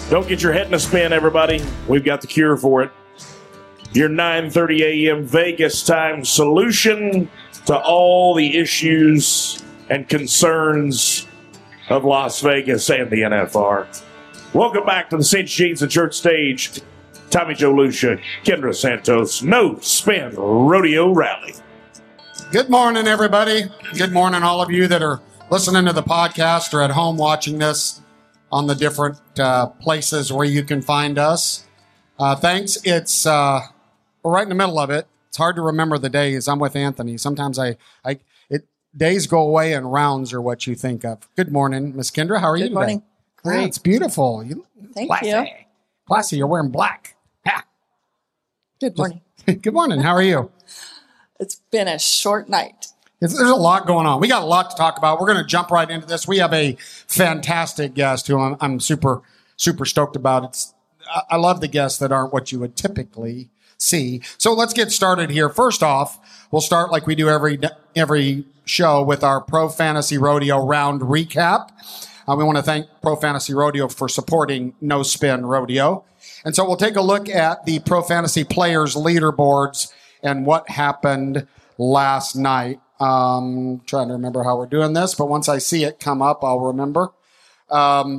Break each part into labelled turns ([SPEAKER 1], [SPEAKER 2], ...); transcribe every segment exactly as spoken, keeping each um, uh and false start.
[SPEAKER 1] Don't get your head in a spin, everybody. We've got the cure for it. Your nine thirty a.m. Vegas time solution to all the issues and concerns of Las Vegas and the N F R. Welcome back to the Saint James and Church stage. Tommy Joe Lucia, Kendra Santos, No Spin Rodeo Rally.
[SPEAKER 2] Good morning, everybody. Good morning, all of you that are listening to the podcast or at home watching this on the different uh, places where you can find us. Uh, thanks. It's uh, we're right in the middle of it. It's hard to remember the days. I'm with Anthony. Sometimes I, I it days go away and rounds are what you think of. Good morning, Miss Kendra. How are
[SPEAKER 3] Good
[SPEAKER 2] you today?
[SPEAKER 3] morning. Great.
[SPEAKER 2] Yeah, it's beautiful. You,
[SPEAKER 3] Thank
[SPEAKER 2] classy.
[SPEAKER 3] you.
[SPEAKER 2] Classy. You're wearing black. Ha.
[SPEAKER 3] Good morning.
[SPEAKER 2] Good morning. How are you?
[SPEAKER 3] It's been a short night.
[SPEAKER 2] It's, there's a lot going on. We got a lot to talk about. We're going to jump right into this. We have a fantastic guest who I'm, I'm super, super stoked about. It's, I, I love the guests that aren't what you would typically see. So let's get started here. First off, we'll start like we do every every show with our Pro Fantasy Rodeo round recap. Uh, we want to thank Pro Fantasy Rodeo for supporting No Spin Rodeo. And so we'll take a look at the Pro Fantasy Players leaderboards and what happened last night. Um, trying to remember how we're doing this, but once I see it come up, I'll remember. Um,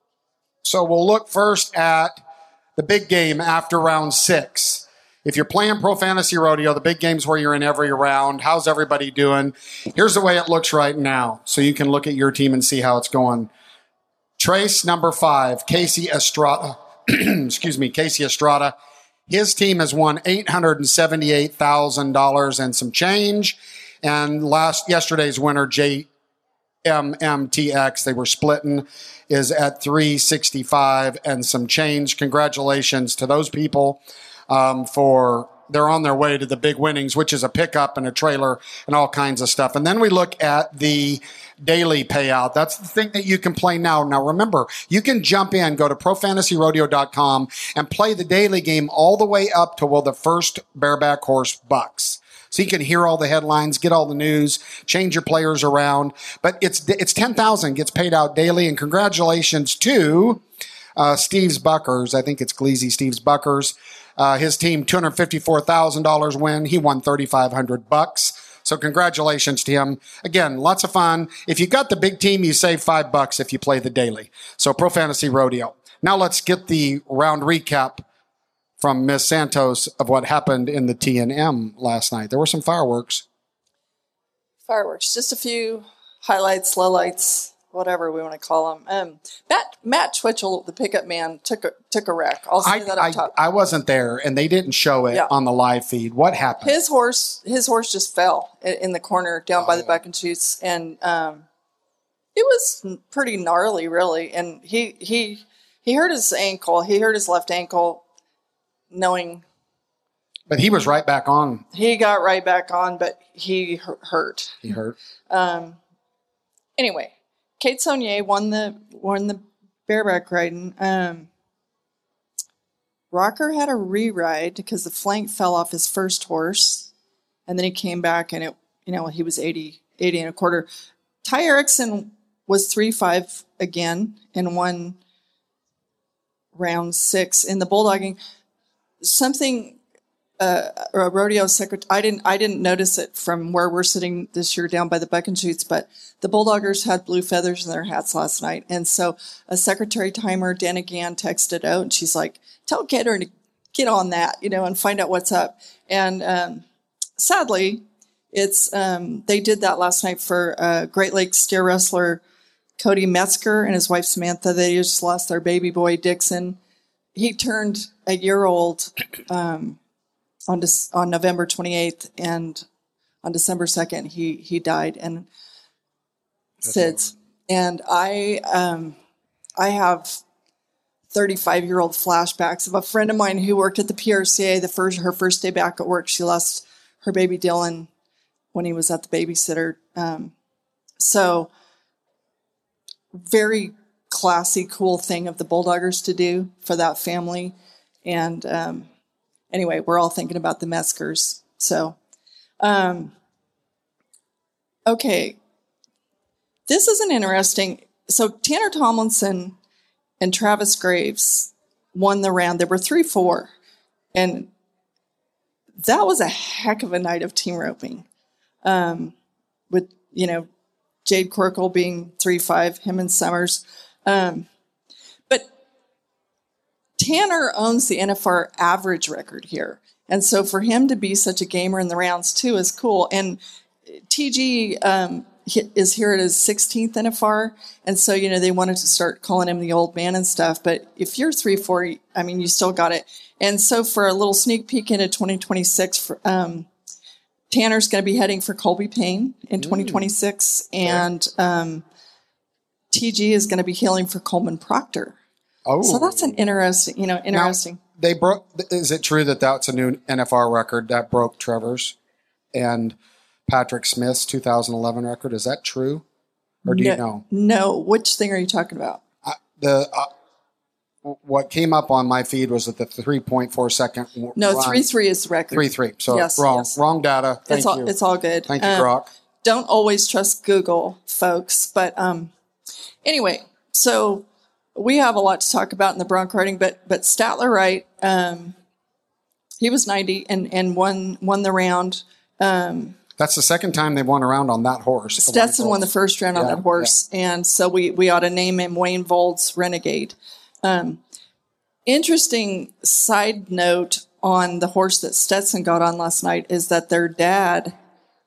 [SPEAKER 2] so we'll look first at the big game after round six. If you're playing Pro Fantasy Rodeo, the big game's where you're in every round. How's everybody doing? Here's the way it looks right now, so you can look at your team and see how it's going. Trace, number five, Casey Estrada. Excuse me, Casey Estrada. His team has won eight hundred seventy-eight thousand dollars and some change. And last yesterday's winner, J M M T X, they were splitting, is at three sixty-five and some change. Congratulations to those people um, for they're on their way to the big winnings, which is a pickup and a trailer and all kinds of stuff. And then we look at the daily payout. That's the thing that you can play now. Now, remember, you can jump in, go to pro fantasy rodeo dot com and play the daily game all the way up to, well, the first bareback horse bucks. So you can hear all the headlines, get all the news, change your players around. But it's it's ten thousand dollars gets paid out daily. And congratulations to uh, Steve's Buckers. I think it's Gleazy Steve's Buckers. Uh, his team, two hundred fifty-four thousand dollars win. He won thirty-five hundred bucks. So congratulations to him. Again, lots of fun. If you got the big team, you save five bucks if you play the daily. So Pro Fantasy Rodeo. Now let's get the round recap from Miss Santos of what happened in the T N M last night. There were some fireworks.
[SPEAKER 3] Fireworks. Just a few highlights, lowlights, whatever we want to call them. Um, Matt, Matt Twitchell, the pickup man, took a, took a wreck. I'll say
[SPEAKER 2] I,
[SPEAKER 3] that up
[SPEAKER 2] I,
[SPEAKER 3] top.
[SPEAKER 2] I wasn't there, and they didn't show it
[SPEAKER 3] Yeah.
[SPEAKER 2] on the live feed. What happened?
[SPEAKER 3] His horse, his horse just fell in, in the corner down
[SPEAKER 2] Oh,
[SPEAKER 3] by the
[SPEAKER 2] yeah.
[SPEAKER 3] buck and shoots, and um, it was pretty gnarly, really. And he he he hurt his ankle. He hurt his left ankle. Knowing
[SPEAKER 2] But he was right back on.
[SPEAKER 3] he got right back on, but he hu- hurt.
[SPEAKER 2] He hurt.
[SPEAKER 3] Um. Anyway, Kate Saunier won the won the bareback riding. Um. Rocker had a re-ride because the flank fell off his first horse, and then he came back and it, you know, he was eighty, eighty and a quarter. Ty Erickson was three five again and won round six in the bulldogging. Something uh, a rodeo secretary. I didn't. I didn't notice it from where we're sitting this year down by the buck and shoots. But the bulldoggers had blue feathers in their hats last night, and so a secretary timer, Dana Gann, texted out, and she's like, "Tell Gator to get on that, you know, and find out what's up." And um, sadly, it's um, they did that last night for uh, Great Lakes steer wrestler Cody Metzger and his wife Samantha. They just lost their baby boy Dixon. He turned a year old um, on Dec- on November twenty-eighth, and on December second, he he died. And S I D S. And I um, I have thirty-five year old flashbacks of a friend of mine who worked at the P R C A. The first her first day back at work, she lost her baby Dylan when he was at the babysitter. Um, so very classy, cool thing of the Bulldoggers to do for that family. And um, anyway, we're all thinking about the Meskers. So, um, okay. This is an interesting, so Tanner Tomlinson and Travis Graves won the round. There were three, four. And that was a heck of a night of team roping. Um, with, you know, Jade Corkle being three five, him and Summers. Um, but Tanner owns the N F R average record here. And so for him to be such a gamer in the rounds, too, is cool. And T G um, is here at his sixteenth N F R. And so, you know, they wanted to start calling him the old man and stuff. But if you're three four, I mean, you still got it. And so for a little sneak peek into twenty twenty-six, for, um, Tanner's going to be heading for Colby Payne in twenty twenty-six. Mm. And um, T G is going to be healing for Coleman Proctor.
[SPEAKER 2] Oh.
[SPEAKER 3] So that's an interesting, you know, interesting.
[SPEAKER 2] Now, they broke. Is it true that that's a new N F R record that broke Trevor's and Patrick Smith's two thousand eleven record? Is that true, or do
[SPEAKER 3] no,
[SPEAKER 2] you know?
[SPEAKER 3] No. Which thing are you talking about?
[SPEAKER 2] Uh, the uh, what came up on my feed was that the three point four second.
[SPEAKER 3] No, three three is the record.
[SPEAKER 2] Three three. So
[SPEAKER 3] yes,
[SPEAKER 2] wrong,
[SPEAKER 3] yes.
[SPEAKER 2] wrong data. Thank
[SPEAKER 3] it's all,
[SPEAKER 2] you.
[SPEAKER 3] It's all good.
[SPEAKER 2] Thank you,
[SPEAKER 3] um,
[SPEAKER 2] Brock.
[SPEAKER 3] Don't always trust Google, folks. But um, anyway, so. We have a lot to talk about in the bronc riding, but but Statler Wright, um, he was ninety and, and won won the round. Um,
[SPEAKER 2] That's the second time they've won a round on that horse.
[SPEAKER 3] Stetson won the first round
[SPEAKER 2] yeah,
[SPEAKER 3] on that horse, yeah. And so we we ought to name him Wayne Vold's Renegade. Um, interesting side note on the horse that Stetson got on last night is that their dad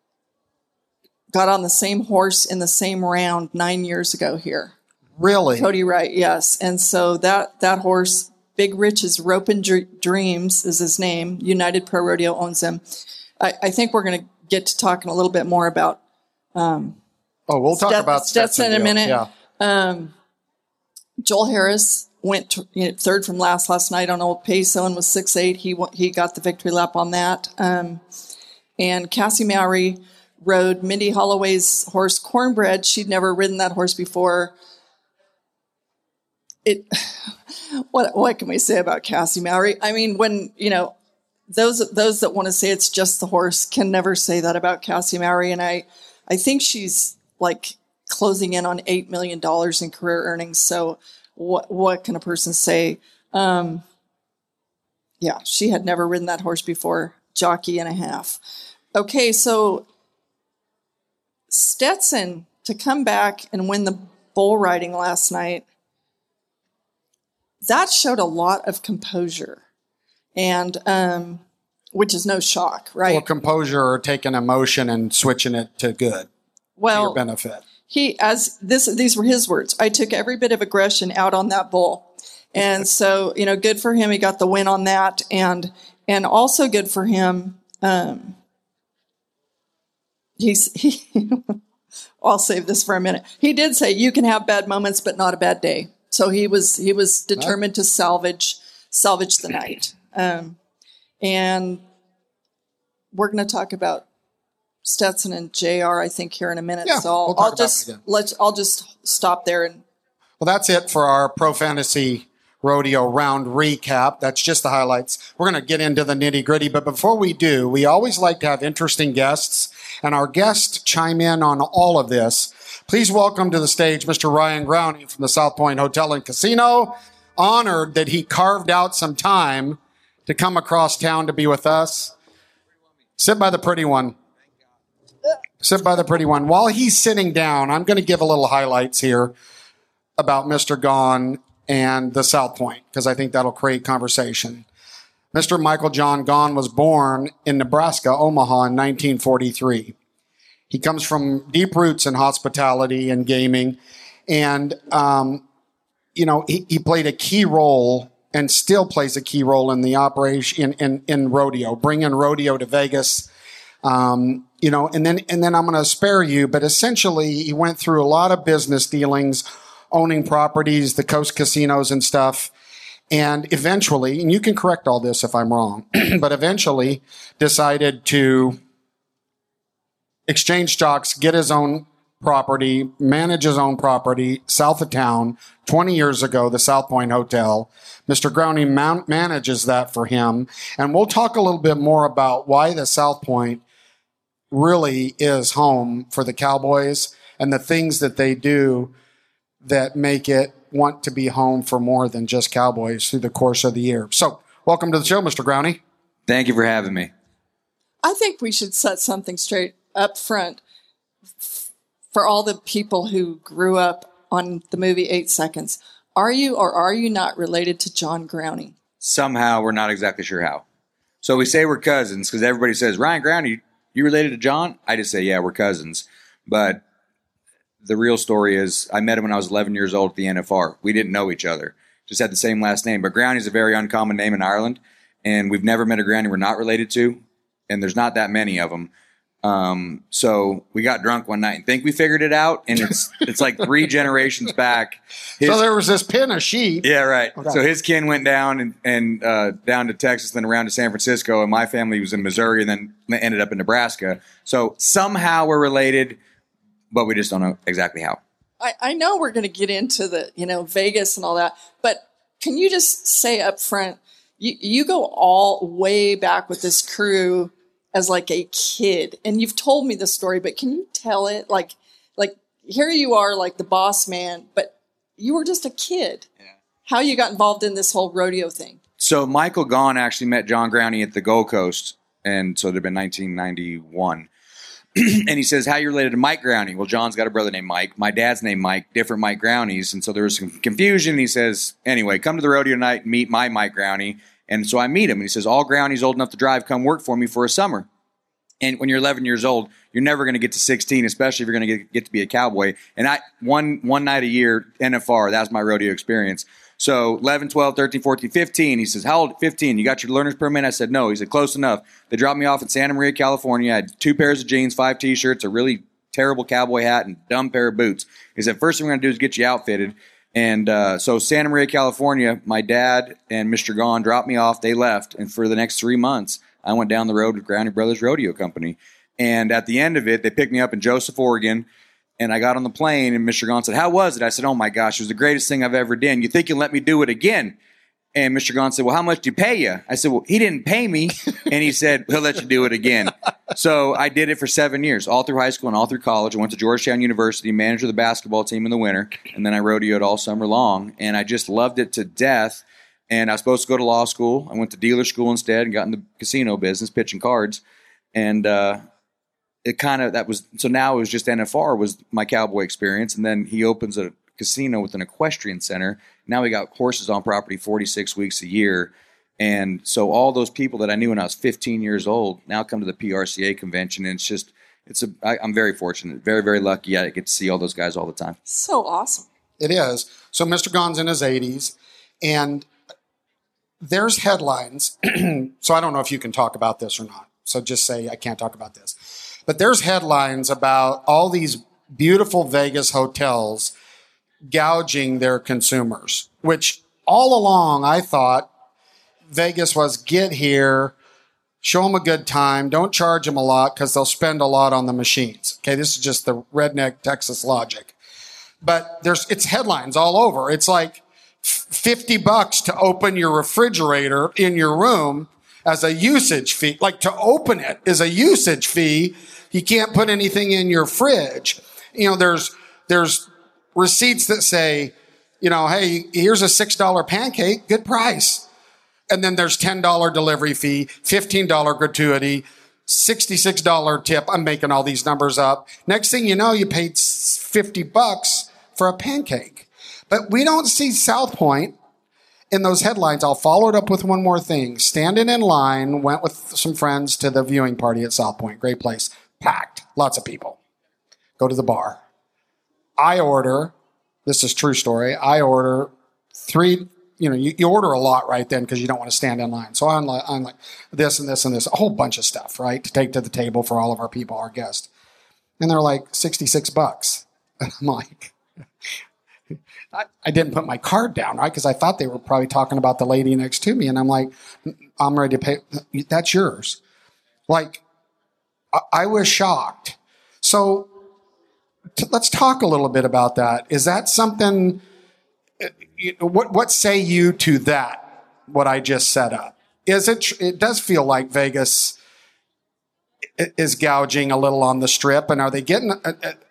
[SPEAKER 3] got on the same horse in the same round nine years ago here.
[SPEAKER 2] Really?
[SPEAKER 3] Cody Wright, yes. And so that, that horse, Big Rich's Ropin' Dr- Dreams is his name. United Pro Rodeo owns him. I, I think we're going to get to talking a little bit more about um,
[SPEAKER 2] Oh, we'll talk
[SPEAKER 3] Stet-
[SPEAKER 2] about
[SPEAKER 3] Stetson,
[SPEAKER 2] Stetson
[SPEAKER 3] in a minute.
[SPEAKER 2] Yeah.
[SPEAKER 3] Um, Joel Harris went to, you know, third from last last night on Old Peso and was six eight. He he got the victory lap on that. Um, and Cassie Mowry rode Mindy Holloway's horse Cornbread. She'd never ridden that horse before. It, what what can we say about Cassie Mowry? I mean, when, you know, those those that want to say it's just the horse can never say that about Cassie Mowry. And I, I think she's like closing in on eight million dollars in career earnings. So what what can a person say? Um, yeah, she had never ridden that horse before. Jockey and a half. Okay, so Stetson to come back and win the bull riding last night. That showed a lot of composure, and um, which is no shock, right?
[SPEAKER 2] Or composure, or taking emotion and switching it to good,
[SPEAKER 3] well,
[SPEAKER 2] to your benefit.
[SPEAKER 3] He, as this, these were his words. I took every bit of aggression out on that bull, and so you know, good for him. He got the win on that, and and also good for him. Um, he's he. I'll save this for a minute. He did say you can have bad moments, but not a bad day. So he was he was determined to salvage salvage the night, um, and we're going to talk about Stetson and J R, I think, here in a minute.
[SPEAKER 2] Yeah,
[SPEAKER 3] so I'll,
[SPEAKER 2] we'll talk
[SPEAKER 3] I'll
[SPEAKER 2] about
[SPEAKER 3] just
[SPEAKER 2] it again.
[SPEAKER 3] let's I'll just stop there and.
[SPEAKER 2] Well, that's it for our Pro Fantasy Rodeo round recap. That's just the highlights. We're going to get into the nitty gritty, but before we do, we always like to have interesting guests, and our guests chime in on all of this. Please welcome to the stage Mister Ryan Growney from the South Point Hotel and Casino. Honored that he carved out some time to come across town to be with us. Sit by the pretty one. Sit by the pretty one. While he's sitting down, I'm going to give a little highlights here about Mister Gaughan and the South Point, because I think that'll create conversation. Mister Michael John Gaughan was born in Nebraska, Omaha, in nineteen forty-three. He comes from deep roots in hospitality and gaming. And, um, you know, he, he played a key role and still plays a key role in the operation in, in, in rodeo, bringing rodeo to Vegas. Um, you know, and then, and then I'm going to spare you, but essentially he went through a lot of business dealings, owning properties, the coast casinos and stuff. And eventually, and you can correct all this if I'm wrong, but eventually decided to exchange stocks, get his own property, manage his own property south of town. twenty years ago, the South Point Hotel. Mister Growney man- manages that for him. And we'll talk a little bit more about why the South Point really is home for the Cowboys and the things that they do that make it want to be home for more than just Cowboys through the course of the year. So welcome to the show, Mister Growney.
[SPEAKER 4] Thank you for having me.
[SPEAKER 3] I think we should set something straight up front for all the people who grew up on the movie Eight Seconds. Are you or are you not related to John Growney?
[SPEAKER 4] Somehow, we're not exactly sure how. So we say we're cousins because everybody says, Ryan Growney, you related to John? I just say, yeah, we're cousins. But the real story is I met him when I was eleven years old at the N F R. We didn't know each other. Just had the same last name. But Growney is a very uncommon name in Ireland. And we've never met a Growney we're not related to. And there's not that many of them. Um, so we got drunk one night and think we figured it out. And it's it's like three generations back. His,
[SPEAKER 2] so there was this pin of sheep.
[SPEAKER 4] Yeah, right.
[SPEAKER 2] Okay.
[SPEAKER 4] So his kin went down and, and uh, down to Texas, then around to San Francisco. And my family was in Missouri and then ended up in Nebraska. So somehow we're related, but we just don't know exactly how.
[SPEAKER 3] I, I know we're going to get into the, you know, Vegas and all that, but can you just say up front, you, you go all way back with this crew as like a kid, and you've told me the story, but can you tell it? Like, like here you are, like the boss man, but you were just a kid. Yeah. How you got involved in this whole rodeo thing?
[SPEAKER 4] So Michael Gaughan actually met John Growney at the Gold Coast, and so it'd have been nineteen ninety-one. And he says, how you related to Mike Growney? Well, John's got a brother named Mike. My dad's named Mike, different Mike Growneys. And so there was some confusion. He says, anyway, come to the rodeo tonight and meet my Mike Growney. And so I meet him, and he says, all Growneys old enough to drive, come work for me for a summer. And when you're eleven years old, you're never going to get to sixteen, especially if you're going to get, get to be a cowboy. And I one one night a year, N F R, that was my rodeo experience. So eleven, twelve, thirteen, fourteen, fifteen. He says, how old? fifteen. You got your learner's permit? I said, no. He said, close enough. They dropped me off in Santa Maria, California. I had two pairs of jeans, five T-shirts, a really terrible cowboy hat, and a dumb pair of boots. He said, first thing we're going to do is get you outfitted. And uh, so Santa Maria, California, my dad and Mister Gaughan dropped me off. They left. And for the next three months, I went down the road with Growney Brothers Rodeo Company. And at the end of it, they picked me up in Joseph, Oregon. And I got on the plane, and Mister Gaughan said, how was it? I said, oh, my gosh, it was the greatest thing I've ever done. You think you'll let me do it again? And Mister Gaughan said, well, how much do you pay you? I said, well, he didn't pay me. And he said, he'll let you do it again. So I did it for seven years, all through high school and all through college. I went to Georgetown University, managed the basketball team in the winter, and then I rodeoed all summer long. And I just loved it to death. And I was supposed to go to law school. I went to dealer school instead and got in the casino business, pitching cards. And uh, it kind of, that was, so now it was just N F R was my cowboy experience. And then he opens a casino with an equestrian center. Now we got horses on property forty-six weeks a year. And so all those people that I knew when I was fifteen years old now come to the P R C A convention. And it's just, it's a, I, I'm very fortunate, very, very lucky. I get to see all those guys all the time.
[SPEAKER 3] So awesome.
[SPEAKER 2] It is. So Mister Gaughan's in his eighties, and there's headlines. So I don't know if you can talk about this or not. So just say I can't talk about this. But there's headlines about all these beautiful Vegas hotels gouging their consumers, which all along I thought Vegas was get here, show them a good time, don't charge them a lot because they'll spend a lot on the machines. Okay, this is just the redneck Texas logic. But there's it's headlines all over. It's like fifty bucks to open your refrigerator in your room as a usage fee. Like to open it is a usage fee. You can't put anything in your fridge. You know, there's there's receipts that say, you know, hey, here's a six dollar pancake, good price. And then there's ten dollar delivery fee, fifteen dollar gratuity, sixty-six dollar tip. I'm making all these numbers up. Next thing you know, you paid fifty bucks for a pancake. But we don't see South Point in those headlines. I'll follow it up with one more thing. Standing in line, went with some friends to the viewing party at South Point. Great place. Packed. Lots of people. Go to the bar. I order, this is true story, I order three, you know, you, you order a lot right then because you don't want to stand in line. So I'm like, I'm like this and this and this, a whole bunch of stuff, right, to take to the table for all of our people, our guests. And they're like sixty-six bucks. And I'm like, I, I didn't put my card down, right, because I thought they were probably talking about the lady next to me. And I'm like, I'm ready to pay. That's yours. Like, I, I was shocked. So t- let's talk a little bit about that. Is that something, you know, what, what say you to that, what I just set up? Is it, it does feel like Vegas is gouging a little on the strip, and are they getting,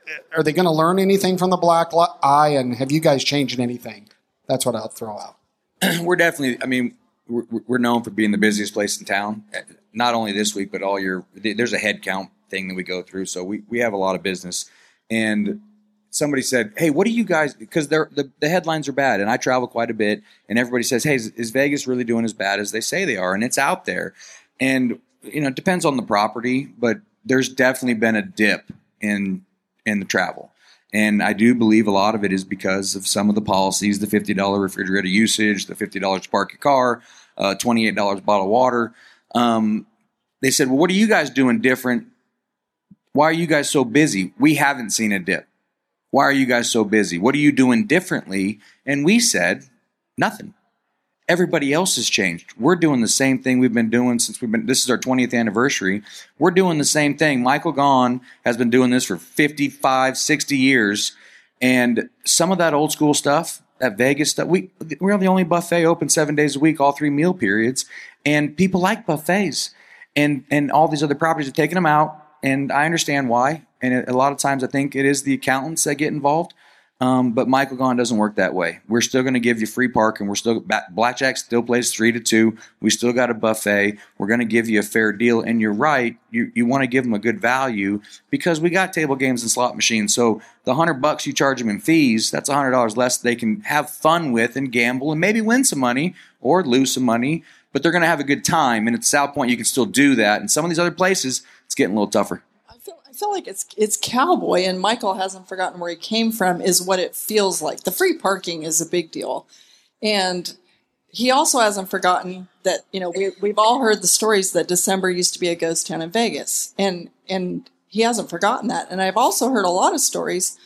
[SPEAKER 2] are they going to learn anything from the black eye? And have you guys changed anything? That's what I'll throw out.
[SPEAKER 4] We're definitely, I mean, we're, we're known for being the busiest place in town. Not only this week, but all year. There's a head count thing that we go through. So we, we have a lot of business. And somebody said, hey, what do you guys, because they're, the, the headlines are bad. And I travel quite a bit. And everybody says, hey, is, is Vegas really doing as bad as they say they are? And it's out there. And, you know, it depends on the property, but there's definitely been a dip in in the travel. And I do believe a lot of it is because of some of the policies, the fifty dollars refrigerator usage, the fifty dollars to park your car, uh, twenty-eight dollars a bottle of water. Um, they said, well, what are you guys doing different? Why are you guys so busy? We haven't seen a dip. Why are you guys so busy? What are you doing differently? And we said, nothing. Everybody else has changed. We're doing the same thing we've been doing since we've been, this is our twentieth anniversary. We're doing the same thing. Michael Gaughan has been doing this for fifty-five, sixty years. And some of that old school stuff, that Vegas stuff, we, we're the only buffet open seven days a week, all three meal periods. And people like buffets. And, and all these other properties are taking them out. And I understand why. And a lot of times I think it is the accountants that get involved. Um, but Michael Gaughan doesn't work that way. We're still going to give you free parking. We're still blackjack still plays three to two. We still got a buffet. We're going to give you a fair deal. And you're right. You you want to give them a good value because we got table games and slot machines. So the hundred bucks you charge them in fees, that's a hundred dollars less they can have fun with and gamble and maybe win some money or lose some money. But they're going to have a good time. And at South Point, you can still do that. And some of these other places, it's getting a little tougher.
[SPEAKER 3] I feel like it's it's cowboy, and Michael hasn't forgotten where he came from, is what it feels like. The free parking is a big deal. And he also hasn't forgotten that, you know, we, we've all heard the stories that December used to be a ghost town in Vegas. And, and he hasn't forgotten that. And I've also heard a lot of stories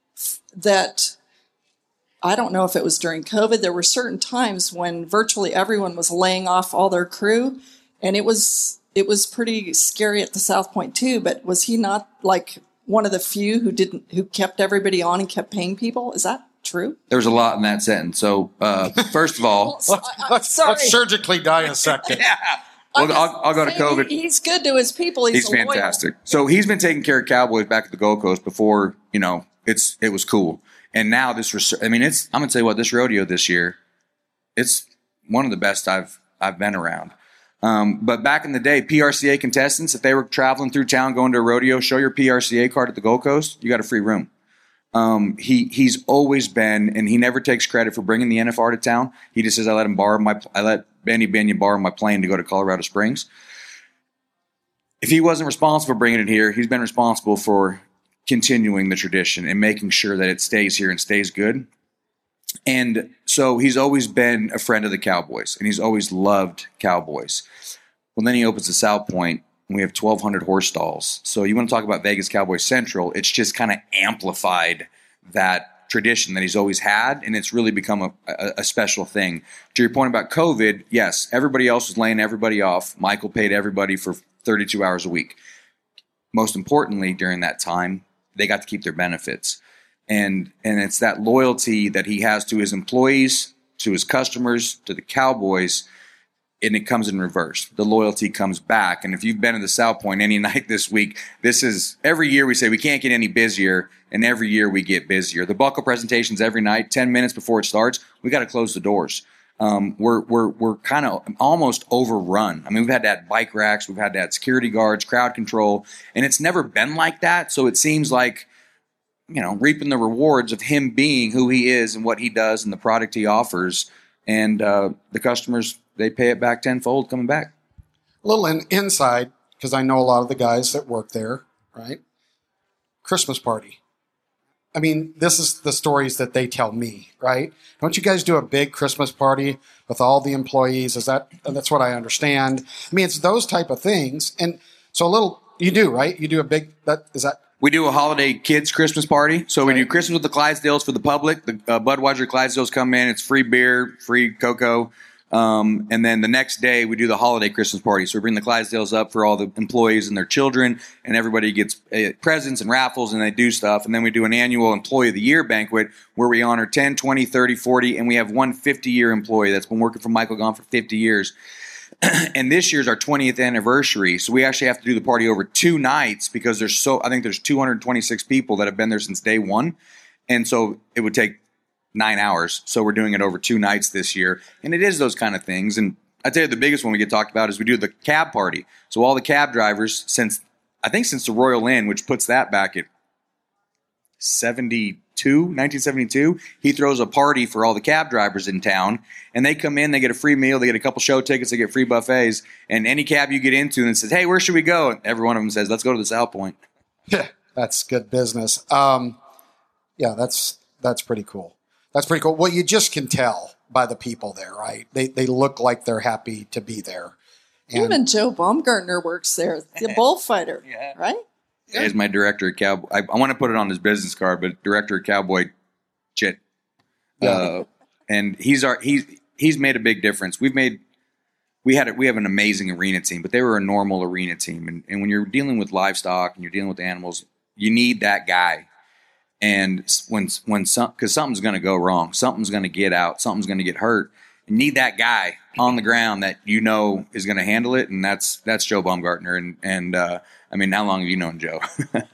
[SPEAKER 3] that, I don't know if it was during COVID, there were certain times when virtually everyone was laying off all their crew, and it was... It was pretty scary at the South Point too, but was he not like one of the few who didn't, who kept everybody on and kept paying people? Is that true?
[SPEAKER 4] There's a lot in that sentence. So, uh, first of all,
[SPEAKER 2] let's, let's, let's surgically dissect it.
[SPEAKER 4] yeah. Well, I'll, I'll go to COVID.
[SPEAKER 3] He's good to his people. He's,
[SPEAKER 4] he's fantastic. Loyal. So he's been taking care of Cowboys back at the Gold Coast before, you know, it's, it was cool. And now this, I mean, it's, I'm going to tell you what, this rodeo this year, it's one of the best I've, I've been around. Um, but back in the day, P R C A contestants, if they were traveling through town going to a rodeo, show your P R C A card at the Gold Coast, you got a free room. Um, he he's always been, and he never takes credit for bringing the N F R to town. He just says, "I let him borrow my, I let Benny Binion borrow my plane to go to Colorado Springs." If he wasn't responsible for bringing it here, he's been responsible for continuing the tradition and making sure that it stays here and stays good. And so he's always been a friend of the Cowboys, and he's always loved Cowboys. Well, then he opens the South Point, and we have twelve hundred horse stalls. So you want to talk about Vegas Cowboys Central, it's just kind of amplified that tradition that he's always had, and it's really become a, a, a special thing. To your point about COVID, yes, everybody else was laying everybody off. Michael paid everybody for thirty-two hours a week. Most importantly, during that time, they got to keep their benefits. And and it's that loyalty that he has to his employees, to his customers, to the Cowboys, and it comes in reverse. The loyalty comes back. And if you've been to the South Point any night this week, this is every year we say we can't get any busier, and every year we get busier. The buckle presentations every night, ten minutes before it starts, we got to close the doors. Um, we're we're we're kind of almost overrun. I mean, we've had to add bike racks, we've had to add security guards, crowd control, and it's never been like that. So it seems like, you know, reaping the rewards of him being who he is and what he does and the product he offers. And uh, the customers, they pay it back tenfold coming back.
[SPEAKER 2] A little in, inside, because I know a lot of the guys that work there, right? Christmas party. I mean, this is the stories that they tell me, right? Don't you guys do a big Christmas party with all the employees? Is that, that's what I understand. I mean, it's those type of things. And so a little, you do, right? You do a big, that is that,
[SPEAKER 4] we do a holiday kids Christmas party. So we do Christmas with the Clydesdales for the public. The uh, Budweiser Clydesdales come in. It's free beer, free cocoa. Um, and then the next day we do the holiday Christmas party. So we bring the Clydesdales up for all the employees and their children, and everybody gets uh, presents and raffles, and they do stuff. And then we do an annual Employee of the Year banquet where we honor ten, twenty, thirty, forty, and we have one fifty-year employee that's been working for Michael Gaughan for fifty years. And this year's our twentieth anniversary, so we actually have to do the party over two nights because there's so I think there's two hundred twenty-six people that have been there since day one, and so it would take nine hours. So we're doing it over two nights this year, and it is those kind of things. And I tell you, the biggest one we get talked about is we do the cab party. So all the cab drivers since I think since the Royal Inn, which puts that back at seventy-two, nineteen seventy-two, he throws a party for all the cab drivers in town, and they come in, they get a free meal, they get a couple show tickets, they get free buffets, and any cab you get into and says, hey, where should we go? And every one of them says, let's go to the South Point.
[SPEAKER 2] Yeah, that's good business. Um, yeah, that's that's pretty cool. That's pretty cool. Well, you just can tell by the people there, right? They they look like they're happy to be there. And
[SPEAKER 3] even Joe Baumgartner works there, the bullfighter,
[SPEAKER 4] Yeah.
[SPEAKER 3] right?
[SPEAKER 4] Yeah. He's my director of Cowboy. I, I want to put it on his business card, but director of Cowboy Chit.
[SPEAKER 2] Yeah.
[SPEAKER 4] Uh, and he's our he's he's made a big difference. We've made we had a, we have an amazing arena team, but they were a normal arena team. And, and when you're dealing with livestock and you're dealing with animals, you need that guy. And when when some because something's going to go wrong, something's going to get out, something's going to get hurt. You need that guy on the ground that you know is going to handle it, and that's that's Joe Baumgartner. And and uh, I mean, how long have you known Joe?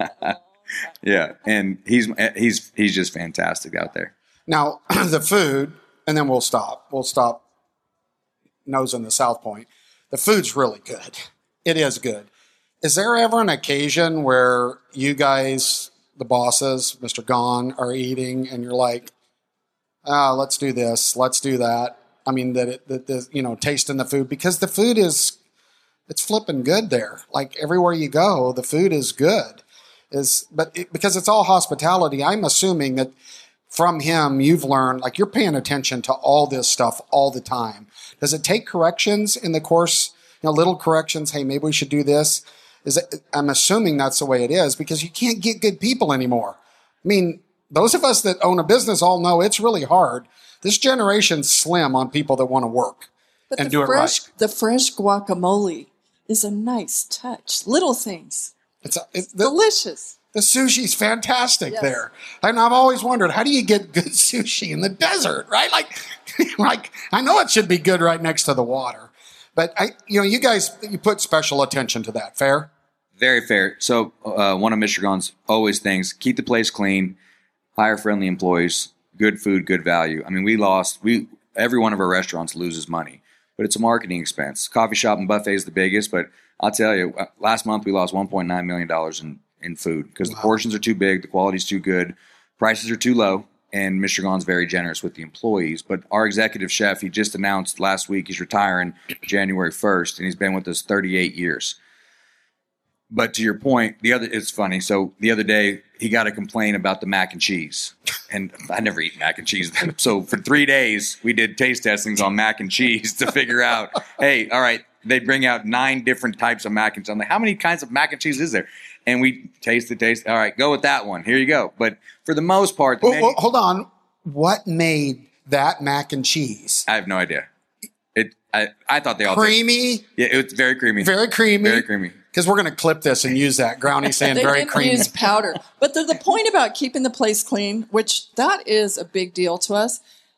[SPEAKER 4] Yeah, and he's he's he's just fantastic out there.
[SPEAKER 2] Now, the food, and then we'll stop. We'll stop nosing the South Point. The food's really good. It is good. Is there ever an occasion where you guys, the bosses, Mister Gone, are eating and you're like, ah, let's do this, let's do that? I mean, that it, that the, you know, tasting the food, because the food is, it's flipping good there. Like everywhere you go, the food is good. Is but it, because it's all hospitality, I'm assuming that from him you've learned, like you're paying attention to all this stuff all the time. Does it take corrections in the course? You know, little corrections. Hey, maybe we should do this. Is it, I'm assuming that's the way it is because you can't get good people anymore. I mean, those of us that own a business all know it's really hard. This generation's slim on people that want to work
[SPEAKER 3] But
[SPEAKER 2] and
[SPEAKER 3] the
[SPEAKER 2] do
[SPEAKER 3] fresh,
[SPEAKER 2] it right.
[SPEAKER 3] the fresh guacamole is a nice touch. Little things,
[SPEAKER 2] It's, a, it's the,
[SPEAKER 3] delicious.
[SPEAKER 2] the sushi's fantastic
[SPEAKER 3] Yes.
[SPEAKER 2] there. And I've always wondered, how do you get good sushi in the desert, right? Like, like I know it should be good right next to the water. But, I, you know, you guys, you put special attention to that. Fair?
[SPEAKER 4] Very fair. So uh, one of Mister Gone's always things: keep the place clean, hire friendly employees, good food, good value. I mean, we lost we every one of our restaurants loses money, but it's a marketing expense. Coffee shop and buffet is the biggest, but I'll tell you, last month we lost one point nine million dollars in in food because wow. the portions are too big, the quality's too good, prices are too low, and Mister Gone's very generous with the employees. But our executive chef, he just announced last week he's retiring January first, and he's been with us thirty-eight years. But to your point, the other it's funny. So the other day he got a complaint about the mac and cheese, and I never eat mac and cheese. So for three days we did taste testings on mac and cheese to figure out, hey, all right, they bring out nine different types of mac and cheese. I'm like, how many kinds of mac and cheese is there? And we taste the taste. All right, go with that one. Here you go. But for the most part, the
[SPEAKER 2] well,
[SPEAKER 4] menu,
[SPEAKER 2] well, hold on. What made that mac and cheese?
[SPEAKER 4] I have no idea. It. I, I thought they all
[SPEAKER 2] creamy.
[SPEAKER 4] Taste, yeah, it was very creamy.
[SPEAKER 2] Very creamy.
[SPEAKER 4] Very creamy.
[SPEAKER 2] Because we're going to clip this and use that. Groundy saying
[SPEAKER 3] They
[SPEAKER 2] very
[SPEAKER 3] didn't
[SPEAKER 2] creamy.
[SPEAKER 3] use powder. But the, the point about keeping the place clean, which that is a big deal to us.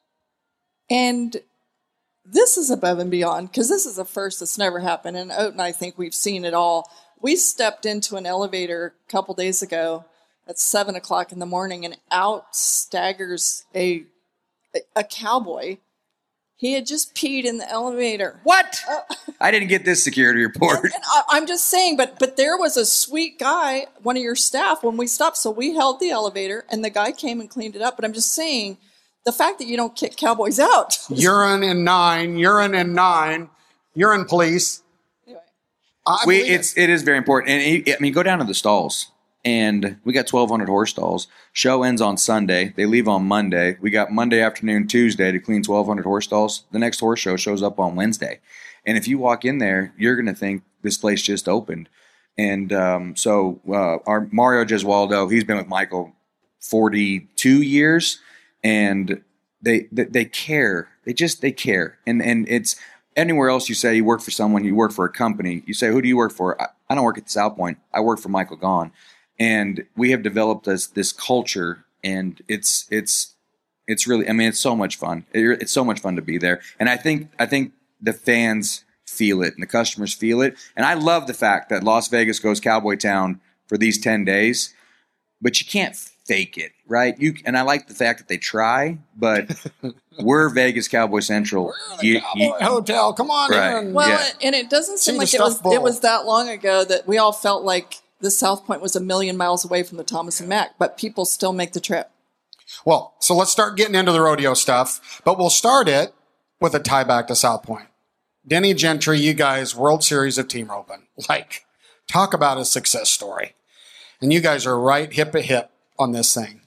[SPEAKER 3] And this is above and beyond, because this is a first that's never happened. And Oat and I think we've seen it all. We stepped into an elevator a couple days ago at seven o'clock in the morning, and out staggers a a cowboy. He had just peed in the elevator.
[SPEAKER 4] What?
[SPEAKER 3] Uh,
[SPEAKER 4] I didn't get this security report.
[SPEAKER 3] And I, I'm just saying, but but there was a sweet guy, one of your staff, when we stopped. So we held the elevator, and the guy came and cleaned it up. But I'm just saying, the fact that you don't kick cowboys out.
[SPEAKER 2] Urine in nine, urine in nine, urine police.
[SPEAKER 3] Anyway.
[SPEAKER 2] I
[SPEAKER 4] we
[SPEAKER 2] believe
[SPEAKER 4] it's it is very important, and it, I mean, go down to the stalls, and we got twelve hundred horse stalls. Show ends on Sunday. They leave on Monday. We got Monday afternoon, Tuesday to clean twelve hundred horse stalls. The next horse show shows up on Wednesday, and if you walk in there, you're going to think this place just opened. And um, so uh, our Mario Gesualdo, he's been with Michael forty-two years, and they, they they care. They just they care, and and it's. Anywhere else you say you work for someone, you work for a company, you say, who do you work for? I, I don't work at the South Point. I work for Michael Gone. And we have developed this this culture, and it's it's it's really, I mean, it's so much fun. It, it's so much fun to be there. And I think I think the fans feel it and the customers feel it. And I love the fact that Las Vegas goes Cowboy Town for these ten days, but you can't fake it, right? You and I like the fact that they try, but we're Vegas Cowboy Central.
[SPEAKER 2] We're the
[SPEAKER 4] You-
[SPEAKER 2] Cowboy
[SPEAKER 4] you-
[SPEAKER 2] Hotel. Come on
[SPEAKER 4] Right.
[SPEAKER 2] in.
[SPEAKER 3] Well,
[SPEAKER 4] Yeah.
[SPEAKER 3] and it doesn't
[SPEAKER 2] See
[SPEAKER 3] seem
[SPEAKER 2] the
[SPEAKER 3] like it was
[SPEAKER 2] stuffed bull.
[SPEAKER 3] it was that long ago that we all felt like the South Point was a million miles away from the Thomas and Mack, but people still make the trip.
[SPEAKER 2] Well, so let's start getting into the rodeo stuff, but we'll start it with a tie back to South Point. Denny Gentry, you guys, World Series of Team Open. Like, talk about a success story. And you guys are right hip to hip on this thing.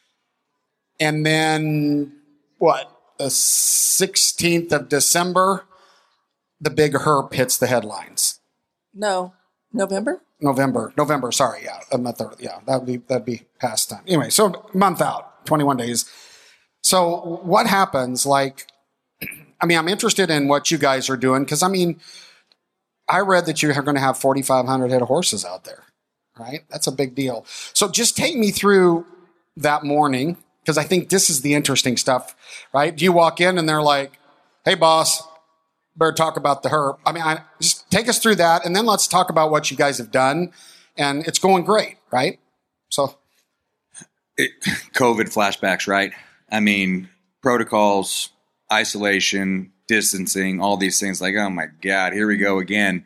[SPEAKER 2] And then, what, the sixteenth of December, the big herp hits the headlines.
[SPEAKER 3] No, November.
[SPEAKER 2] November, November, sorry, yeah, a month, or- yeah, that'd be that'd be past time. Anyway, so month out, twenty-one days. So what happens? Like, I mean, I'm interested in what you guys are doing because I mean, I read that you're going to have forty-five hundred head of horses out there, right? That's a big deal. So just take me through that morning because I think this is the interesting stuff, right? Do you walk in and they're like, "Hey, boss, better talk about the herp." I mean, I, just take us through that, and then let's talk about what you guys have done. And it's going great, right? So,
[SPEAKER 4] it, COVID flashbacks, right? I mean, protocols, isolation, distancing, all these things. Like, oh my God, here we go again.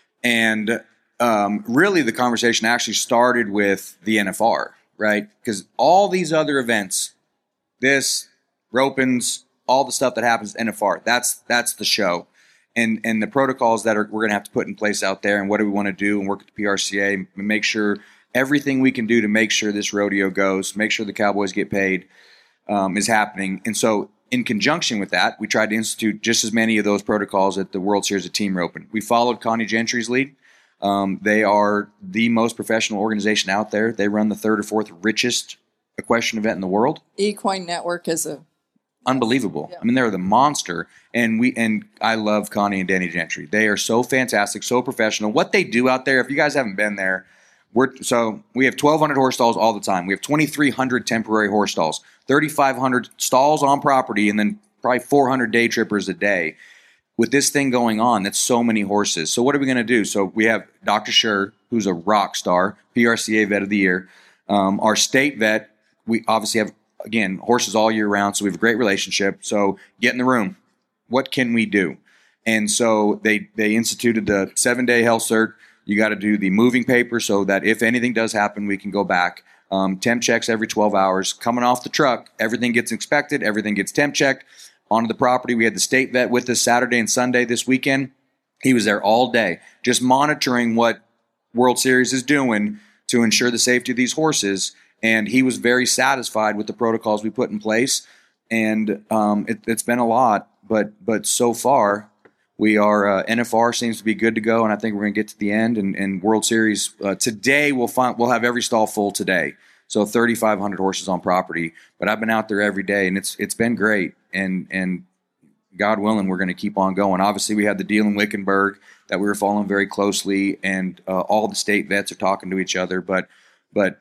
[SPEAKER 4] And um, really, the conversation actually started with the N F R, right? Because all these other events, this, Ropens, all the stuff that happens at N F R, that's that's the show. And and the protocols that are we're going to have to put in place out there, and what do we want to do, and work with the P R C A and make sure everything we can do to make sure this rodeo goes, make sure the Cowboys get paid, um, is happening. And so in conjunction with that, we tried to institute just as many of those protocols at the World Series of Team Roping. We followed Connie Gentry's lead. Um, they are the most professional organization out there. They run the third or fourth richest equestrian event in the world.
[SPEAKER 3] Equine Network is a
[SPEAKER 4] Unbelievable.
[SPEAKER 3] Yeah.
[SPEAKER 4] I mean, they're the monster. And we and I love Connie and Danny Gentry. They are so fantastic, so professional. What they do out there, if you guys haven't been there, we're so we have twelve hundred horse stalls all the time. We have twenty-three hundred temporary horse stalls, thirty-five hundred stalls on property, and then probably four hundred day trippers a day. With this thing going on, that's so many horses. So what are we going to do? So we have Doctor Scher, who's a rock star, P R C A Vet of the Year. Um, our state vet, we obviously have, again, horses all year round, so we have a great relationship. So get in the room. What can we do? And so they they instituted the seven-day health cert. You got to do the moving paper so that if anything does happen, we can go back. Um, temp checks every twelve hours. Coming off the truck, everything gets inspected. Everything gets temp checked. Onto the property. We had the state vet with us Saturday and Sunday this weekend. He was there all day, just monitoring what World Series is doing to ensure the safety of these horses. And he was very satisfied with the protocols we put in place. And um, it, it's been a lot, but but so far we are uh, N F R seems to be good to go, and I think we're going to get to the end. And, and World Series uh, today we'll find we'll have every stall full today, so thirty-five hundred horses on property. But I've been out there every day, and it's it's been great. And and God willing, we're going to keep on going. Obviously, we had the deal in Wickenburg that we were following very closely, and uh, all the state vets are talking to each other. But but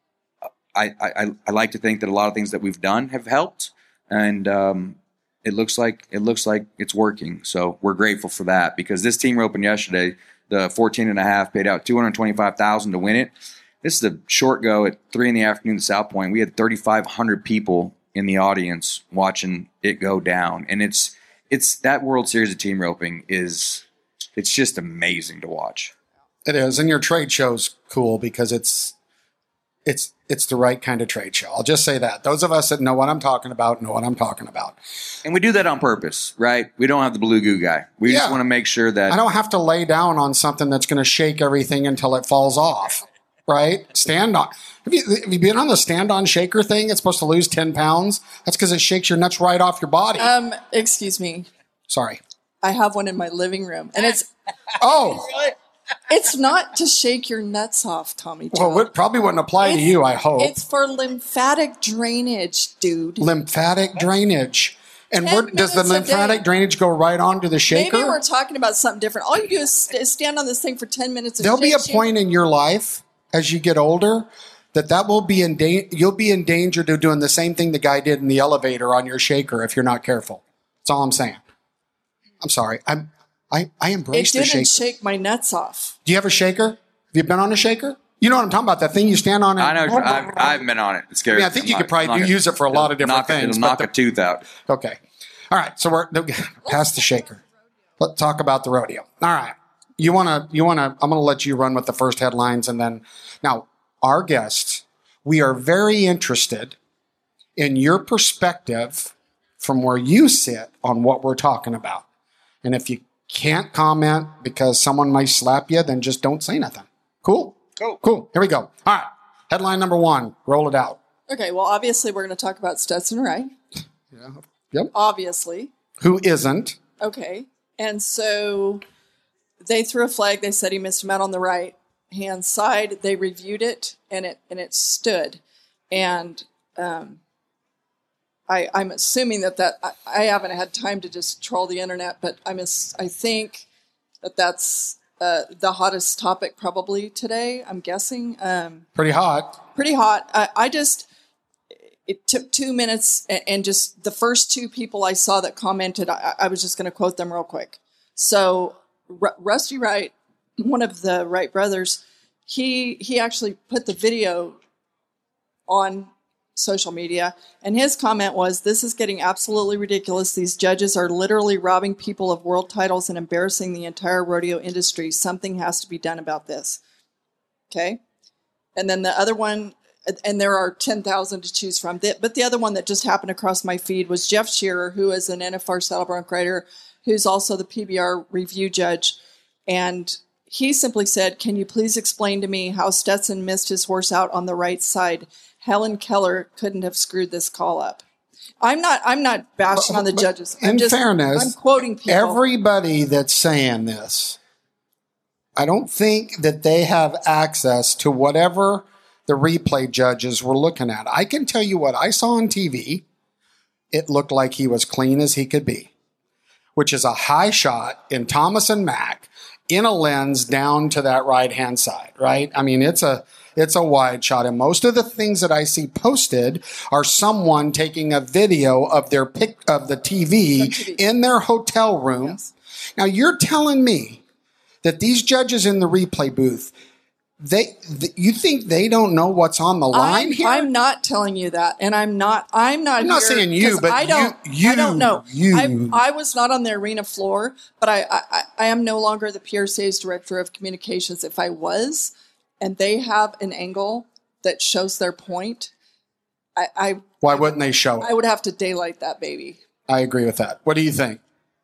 [SPEAKER 4] I, I I like to think that a lot of things that we've done have helped, and um, it looks like it looks like it's working. So we're grateful for that, because this team roping yesterday, the fourteen and a half paid out two hundred twenty-five thousand to win it. This is a short go at three in the afternoon at South Point. We had thirty-five hundred people in the audience watching it go down, and it's it's that World Series of Team Roping is it's just amazing to watch.
[SPEAKER 2] it is, and your trade show's cool because it's it's it's the right kind of trade show. I'll just say that. Those of us that know what I'm talking about know what I'm talking about.
[SPEAKER 4] And we do that on purpose, right? We don't have the blue goo guy. We
[SPEAKER 2] Yeah.
[SPEAKER 4] just want to make sure that
[SPEAKER 2] I don't have to lay down on something that's going to shake everything until it falls off, right? Stand on. Have you, have you been on the stand-on shaker thing? It's supposed to lose ten pounds. That's because it shakes your nuts right off your body.
[SPEAKER 3] Um, excuse me.
[SPEAKER 2] Sorry.
[SPEAKER 3] I have one in my living room, and it's
[SPEAKER 2] Oh,
[SPEAKER 3] it's not to shake your nuts off, Tommy Joe.
[SPEAKER 2] well, it probably wouldn't apply to
[SPEAKER 3] It's-
[SPEAKER 2] you, I hope.
[SPEAKER 3] It's for lymphatic drainage, dude.
[SPEAKER 2] Lymphatic drainage. And
[SPEAKER 3] ten
[SPEAKER 2] where, does the
[SPEAKER 3] minutes a
[SPEAKER 2] lymphatic
[SPEAKER 3] day.
[SPEAKER 2] drainage go right onto the shaker?
[SPEAKER 3] Maybe we're talking about something different. All you do is st- stand on this thing for ten minutes. And
[SPEAKER 2] There'll be a
[SPEAKER 3] shake,
[SPEAKER 2] point in your life as you get older that that will be in da- you'll be in danger to doing the same thing the guy did in the elevator on your shaker if you're not careful. That's all I'm saying. I'm sorry. I'm I, I
[SPEAKER 3] It
[SPEAKER 2] embrace the
[SPEAKER 3] didn't
[SPEAKER 2] shaker.
[SPEAKER 3] shake my nuts off.
[SPEAKER 2] Do you have a shaker? Have you been on a shaker? You know what I'm talking about? That thing you stand on. And,
[SPEAKER 4] I know. I've, I've been on it. It's scary.
[SPEAKER 2] I, mean, I think
[SPEAKER 4] I'm
[SPEAKER 2] you
[SPEAKER 4] not-
[SPEAKER 2] could probably
[SPEAKER 4] I'm
[SPEAKER 2] do,
[SPEAKER 4] not
[SPEAKER 2] use it for a lot of different
[SPEAKER 4] knock,
[SPEAKER 2] things.
[SPEAKER 4] It'll
[SPEAKER 2] but
[SPEAKER 4] knock
[SPEAKER 2] the-
[SPEAKER 4] a tooth out.
[SPEAKER 2] Okay. All right. So we're past the shaker. Let's talk about the rodeo. All right. You want to, you want to, I'm going to let you run with the first headlines. And then now our guests, we are very interested in your perspective from where you sit on what we're talking about. And if you can't comment because someone might slap you, then just don't say nothing. Cool?
[SPEAKER 4] Cool.
[SPEAKER 2] Cool. Here we go. All right. Headline number one. Roll it out.
[SPEAKER 3] Okay, well, obviously, we're going to talk about Stetson Wright.
[SPEAKER 2] Yeah. Yep.
[SPEAKER 3] Obviously.
[SPEAKER 2] Who isn't?
[SPEAKER 3] Okay. And so they threw a flag. They said he missed him out on the right hand side. They reviewed it, and it and it stood. And um, I, I'm assuming that that I, I haven't had time to just troll the internet, but I'm ass- I think that that's uh, the hottest topic probably today. I'm guessing. Um,
[SPEAKER 2] Pretty hot.
[SPEAKER 3] pretty hot. I, I just, it took two minutes and, and just the first two people I saw that commented, I, I was just going to quote them real quick. So R- Rusty Wright, one of the Wright brothers, he, he actually put the video on social media, and his comment was, "This is getting absolutely ridiculous. These judges are literally robbing people of world titles and embarrassing the entire rodeo industry. Something has to be done about this." Okay. And then the other one, and there are ten thousand to choose from, but the other one that just happened across my feed was Jeff Shearer, who is an N F R saddle bronc rider, who's also the P B R review judge. And he simply said, "Can you please explain to me how Stetson missed his horse out on the right side? Helen Keller couldn't have screwed this call up." I'm not, I'm not bashing
[SPEAKER 2] But-
[SPEAKER 3] on the
[SPEAKER 2] but
[SPEAKER 3] judges. I'm
[SPEAKER 2] in
[SPEAKER 3] just,
[SPEAKER 2] fairness,
[SPEAKER 3] I'm quoting people.
[SPEAKER 2] Everybody that's saying this, I don't think that they have access to whatever the replay judges were looking at. I can tell you what I saw on T V. It looked like he was clean as he could be, which is a high shot in Thomas and Mack in a lens down to that right-hand side, right? I mean, it's a it's a wide shot. And most of the things that I see posted are someone taking a video of their pic of the T V
[SPEAKER 3] T V.
[SPEAKER 2] in their hotel room.
[SPEAKER 3] Yes.
[SPEAKER 2] Now, you're telling me that these judges in the replay booth, they, th- you think they don't know what's on the line
[SPEAKER 3] I'm,
[SPEAKER 2] here?
[SPEAKER 3] I'm not telling you that, and I'm not. I'm not.
[SPEAKER 2] I'm not
[SPEAKER 3] here
[SPEAKER 2] saying you,
[SPEAKER 3] 'cause
[SPEAKER 2] but
[SPEAKER 3] I don't.
[SPEAKER 2] you-
[SPEAKER 3] I don't know.
[SPEAKER 2] you-
[SPEAKER 3] I, I was not on the arena floor, but I, I, I am no longer the P R C A's director of communications. If I was, and they have an angle that shows their point, I, I,
[SPEAKER 2] Why wouldn't they show
[SPEAKER 3] I
[SPEAKER 2] it?
[SPEAKER 3] would have to daylight that baby.
[SPEAKER 2] I agree with that. What do you think?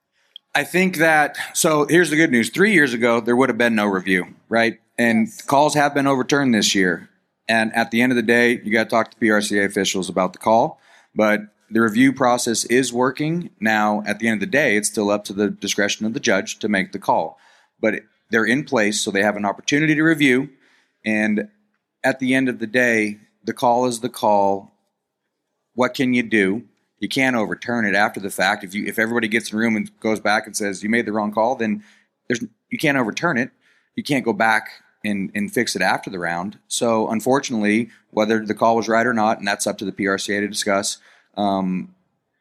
[SPEAKER 4] I think that, so here's the good news. Three years ago, there would have been no review, right? And
[SPEAKER 3] Yes.
[SPEAKER 4] calls have been overturned this year. And at the end of the day, you got to talk to P R C A officials about the call. But the review process is working. Now, at the end of the day, it's still up to the discretion of the judge to make the call. But they're in place, so they have an opportunity to review. And at the end of the day, the call is the call. What can you do? You can't overturn it after the fact. If you if everybody gets in the room and goes back and says you made the wrong call, then there's you can't overturn it. You can't go back and, and fix it after the round. So unfortunately, whether the call was right or not, and that's up to the P R C A to discuss. Um,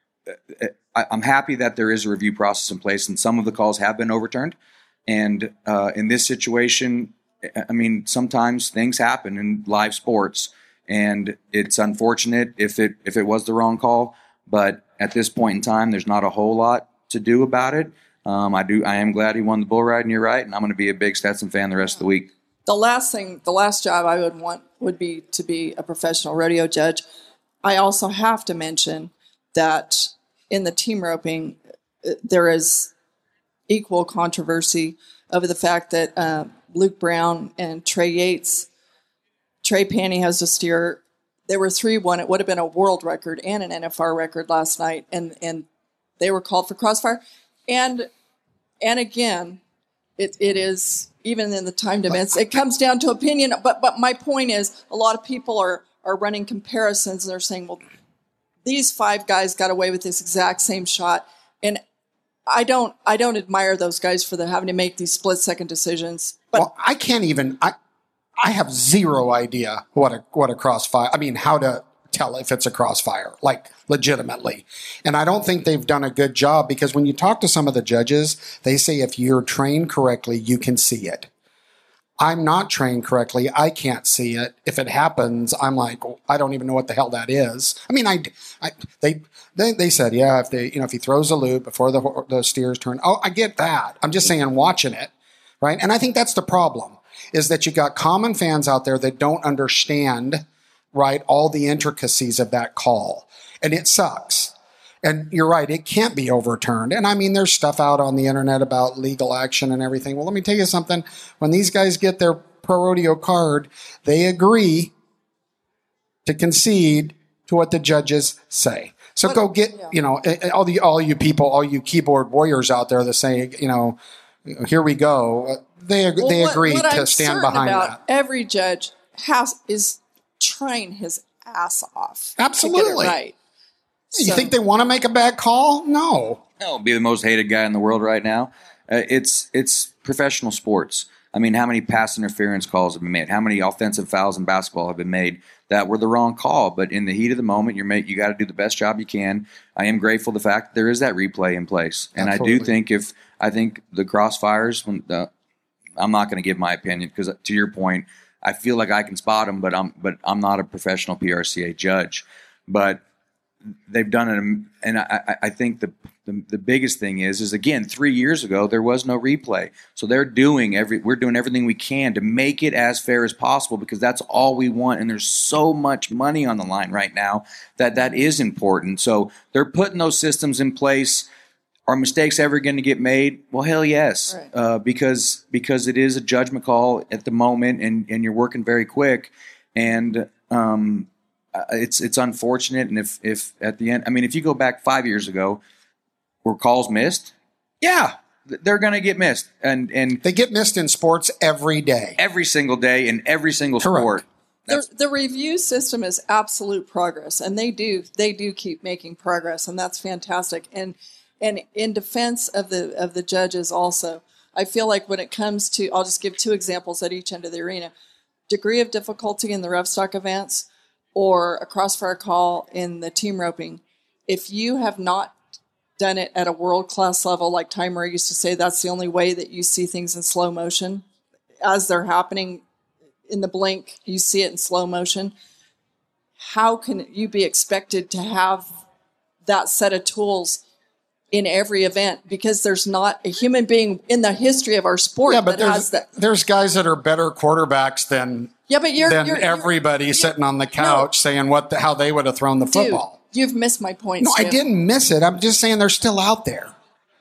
[SPEAKER 4] I, I'm happy that there is a review process in place, and some of the calls have been overturned. And uh, in this situation, I mean, sometimes things happen in live sports, and it's unfortunate if it if it was the wrong call. But at this point in time, there's not a whole lot to do about it. Um, I do. I am glad he won the bull ride, and you're right. And I'm going to be a big Stetson fan the rest of the week.
[SPEAKER 3] The last thing, the last job I would want would be to be a professional rodeo judge. I also have to mention that in the team roping, uh, there is equal controversy over the fact that uh, Luke Brown and Trey Yates, Trey Pantyhose steer, they were three one. It would have been a world record and an N F R record last night, and and they were called for crossfire. And and again, it it is even in the timed events, it comes down to opinion. But but my point is, a lot of people are are running comparisons, and they're saying, well, these five guys got away with this exact same shot, and I don't I don't admire those guys for the, having to make these split second decisions. But
[SPEAKER 2] Well, I can't even. I I have zero idea what a what a crossfire. I mean, how to tell if it's a crossfire, like legitimately. And I don't think they've done a good job because when you talk to some of the judges, they say if you're trained correctly, you can see it. I'm not trained correctly. I can't see it. If it happens, I'm like, I don't even know what the hell that is. I mean, I, I they, they, they said, yeah, if they, you know, if he throws a loop before the, the steers turn. Oh, I get that. I'm just saying watching it, right? And I think that's the problem is that you got common fans out there that don't understand, right, all the intricacies of that call. And it sucks. And you're right, it can't be overturned. And I mean, there's stuff out on the internet about legal action and everything. Well, let me tell you something. When these guys get their pro rodeo card, they agree to concede to what the judges say. So
[SPEAKER 3] What-
[SPEAKER 2] go get,
[SPEAKER 3] yeah.
[SPEAKER 2] you know, all the all you people, all you keyboard warriors out there that say, you know, here we go. They ag-
[SPEAKER 3] Well,
[SPEAKER 2] they
[SPEAKER 3] what-
[SPEAKER 2] agree
[SPEAKER 3] what
[SPEAKER 2] to
[SPEAKER 3] I'm
[SPEAKER 2] stand
[SPEAKER 3] certain
[SPEAKER 2] behind
[SPEAKER 3] about,
[SPEAKER 2] that.
[SPEAKER 3] Every judge has is trying his ass off.
[SPEAKER 2] Absolutely.
[SPEAKER 3] To get it right.
[SPEAKER 2] You
[SPEAKER 3] So-
[SPEAKER 2] think they want to make a bad call? No.
[SPEAKER 4] I'll be the most hated guy in the world right now. Uh, it's it's professional sports. I mean, how many pass interference calls have been made? How many offensive fouls in basketball have been made that were the wrong call? But in the heat of the moment, you're make, you got to do the best job you can. I am grateful the fact that there is that replay in place, and I
[SPEAKER 2] Absolutely.
[SPEAKER 4] do think if I think the crossfires, when the, I'm not going to give my opinion because to your point, I feel like I can spot them, but I'm but I'm not a professional P R C A judge, but they've done it, and I, I, I think the, the the biggest thing is is again three years ago there was no replay, so they're doing every we're doing everything we can to make it as fair as possible because that's all we want, and there's so much money on the line right now that that is important. So they're putting those systems in place. Are mistakes ever going to get made? Well, hell yes,
[SPEAKER 3] Right.
[SPEAKER 4] uh, because because it is a judgment call at the moment, and and you're working very quick, and um. Uh, it's it's unfortunate, and if if at the end, I mean, if you go back five years ago, were calls missed? Yeah, th- they're going to get missed, and and
[SPEAKER 2] They get missed in sports every day.
[SPEAKER 4] every single day in every single
[SPEAKER 2] Correct.
[SPEAKER 4] sport.
[SPEAKER 3] the, the review system is absolute progress, and they do they do keep making progress, and that's fantastic. And and in defense of the of the judges, also, I feel like when it comes to, I'll just give two examples at each end of the arena: degree of difficulty in the rev stock events, or a crossfire call in the team roping. If you have not done it at a world class level, like Ty Murray used to say, that's the only way that you see things in slow motion as they're happening. In the blink, you see it in slow motion. How can you be expected to have that set of tools in every event? Because there's not a human being in the history of our sport
[SPEAKER 2] Yeah, but
[SPEAKER 3] that has
[SPEAKER 2] there's
[SPEAKER 3] that.
[SPEAKER 2] there's guys that are better quarterbacks than
[SPEAKER 3] Yeah, but you're,
[SPEAKER 2] than
[SPEAKER 3] you're, you're-
[SPEAKER 2] everybody
[SPEAKER 3] you're-
[SPEAKER 2] sitting on the couch saying what the, how they would have thrown the
[SPEAKER 3] Dude,
[SPEAKER 2] football.
[SPEAKER 3] you've missed my point.
[SPEAKER 2] No, I
[SPEAKER 3] Skip.
[SPEAKER 2] didn't miss it. I'm just saying they're still out there.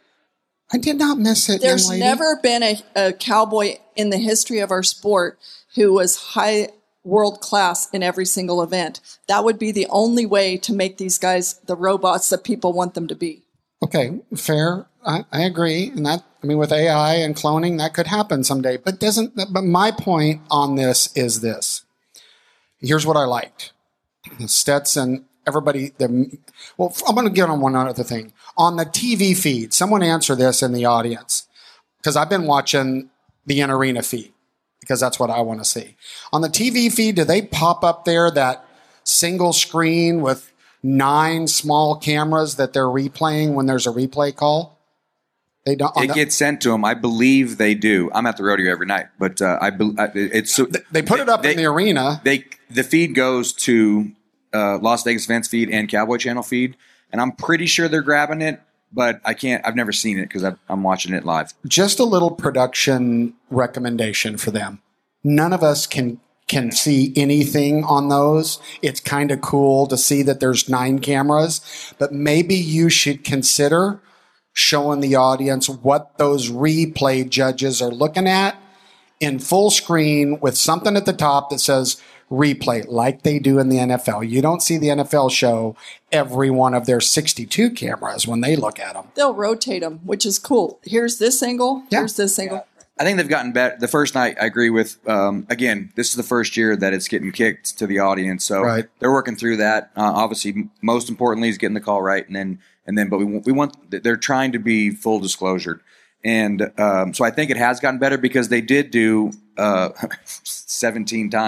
[SPEAKER 2] I did not miss it.
[SPEAKER 3] There's
[SPEAKER 2] young lady.
[SPEAKER 3] never been a, a cowboy in the history of our sport who was high world class in every single event. That would be the only way to make these guys the robots that people want them to be.
[SPEAKER 2] Okay, fair. I, I agree. And that, I mean, with A I and cloning, that could happen someday. But doesn't, but my point on this is this. Here's what I liked. Stetson, everybody, the, well, I'm going to get on one other thing. On the T V feed, someone answer this in the audience, because I've been watching the in-arena feed, because that's what I want to see. On the T V feed, do they pop up there that single screen with nine small cameras that they're replaying when there's a replay call? They don't. on
[SPEAKER 4] It
[SPEAKER 2] the-
[SPEAKER 4] gets sent to them. I believe they do. I'm at the rodeo every night, but uh, I bel I- it's so
[SPEAKER 2] they put it up
[SPEAKER 4] they-
[SPEAKER 2] in the arena.
[SPEAKER 4] They the feed goes to uh, Las Vegas Events feed and Cowboy Channel feed, and I'm pretty sure they're grabbing it, but I can't. I've never seen it because I'm watching it live.
[SPEAKER 2] Just a little production recommendation for them. None of us can can see anything on those. It's kind of cool to see that there's nine cameras, but maybe you should consider showing the audience what those replay judges are looking at in full screen with something at the top that says replay, like they do in the N F L. You don't see the N F L show every one of their sixty-two cameras when they look at them.
[SPEAKER 3] They'll rotate them, which is cool. Here's this angle.
[SPEAKER 2] Yeah.
[SPEAKER 3] Here's this angle.
[SPEAKER 4] I think they've gotten better. The first night, I agree with. Um, again, this is the first year that it's getting kicked to the audience, so
[SPEAKER 2] Right.
[SPEAKER 4] they're working through that. Uh, obviously, most importantly is getting the call right, and then and then. But we want- we want they're trying to be full disclosure, and um, so I think it has gotten better because they did do uh, seventeen times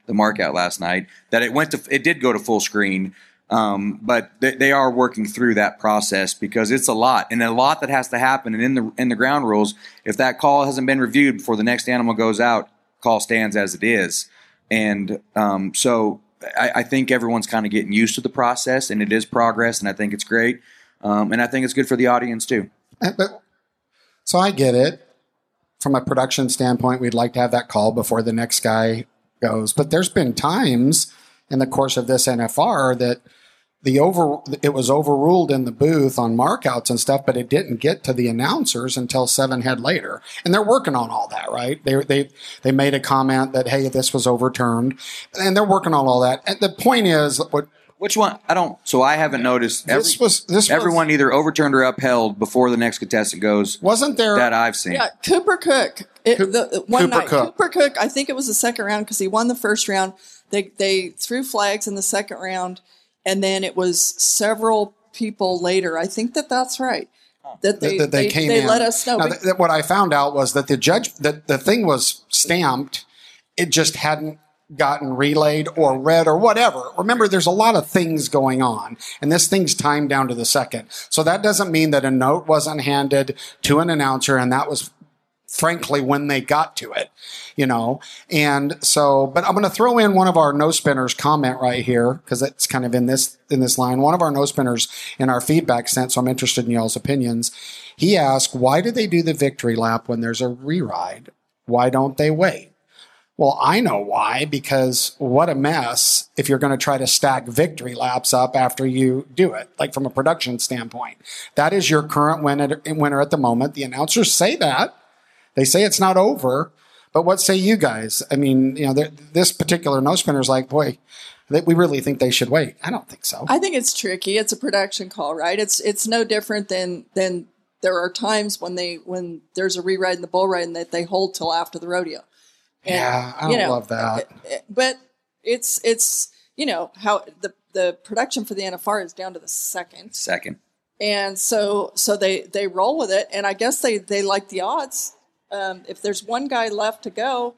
[SPEAKER 4] the mark out last night, that it went to it did go to full screen. Um, but they, they are working through that process because it's a lot and a lot that has to happen. And in the in the ground rules, if that call hasn't been reviewed before the next animal goes out, call stands as it is. And um, so I, I think everyone's kind of getting used to the process, and it is progress, and I think it's great. Um, and I think it's good for the audience too.
[SPEAKER 2] But, so I get it. From a production standpoint, we'd like to have that call before the next guy goes. But there's been times in the course of this N F R that the over it was overruled in the booth on markouts and stuff, but it didn't get to the announcers until seven head later. And they're working on all that, right? They they they made a comment that, hey, this was overturned, and they're working on all that. And the point is, what
[SPEAKER 4] which one? I don't. So I haven't noticed. Every,
[SPEAKER 2] this was this
[SPEAKER 4] everyone
[SPEAKER 2] was,
[SPEAKER 4] either overturned or upheld before the next contestant goes.
[SPEAKER 2] Wasn't there
[SPEAKER 4] that I've seen?
[SPEAKER 3] Yeah, Cooper Cook. It,
[SPEAKER 2] Coop,
[SPEAKER 3] the, one
[SPEAKER 2] Cooper
[SPEAKER 3] night,
[SPEAKER 2] Cook.
[SPEAKER 3] Cooper Cook. I think it was the second round because he won the first round. They they threw flags in the second round. And then it was several people later. I think that that's right. That they
[SPEAKER 2] that they,
[SPEAKER 3] they,
[SPEAKER 2] came
[SPEAKER 3] they
[SPEAKER 2] in.
[SPEAKER 3] let us know.
[SPEAKER 2] Now, th- th- what I found out was that the judge, that the thing was stamped. It just hadn't gotten relayed or read or whatever. Remember, there's a lot of things going on, and this thing's timed down to the second. So that doesn't mean that a note wasn't handed to an announcer, and that was frankly when they got to it, you know. And so, but I'm going to throw in one of our no spinners comment right here because it's kind of in this in this line. One of our no spinners in our feedback sent, so I'm interested in y'all's opinions. He asked, why do they do the victory lap when there's a re-ride? Why don't they wait? Well, I know why, because what a mess if you're going to try to stack victory laps up after you do it, like from a production standpoint. That is your current winner, winner at the moment. The announcers say that. They say it's not over, but what say you guys? I mean, you know, this particular no spinner is like, boy, they, we really think they should wait. I don't think so.
[SPEAKER 3] I think it's tricky. It's a production call, right? It's it's no different than than there are times when they when there's a re-ride in the bull ride and that they hold till after the rodeo. And,
[SPEAKER 2] yeah, I don't
[SPEAKER 3] you know,
[SPEAKER 2] love that.
[SPEAKER 3] But it's it's you know how the the production for the N F R is down to the second.
[SPEAKER 4] Second.
[SPEAKER 3] And so so they they roll with it, and I guess they they like the odds. Um, if there's one guy left to go,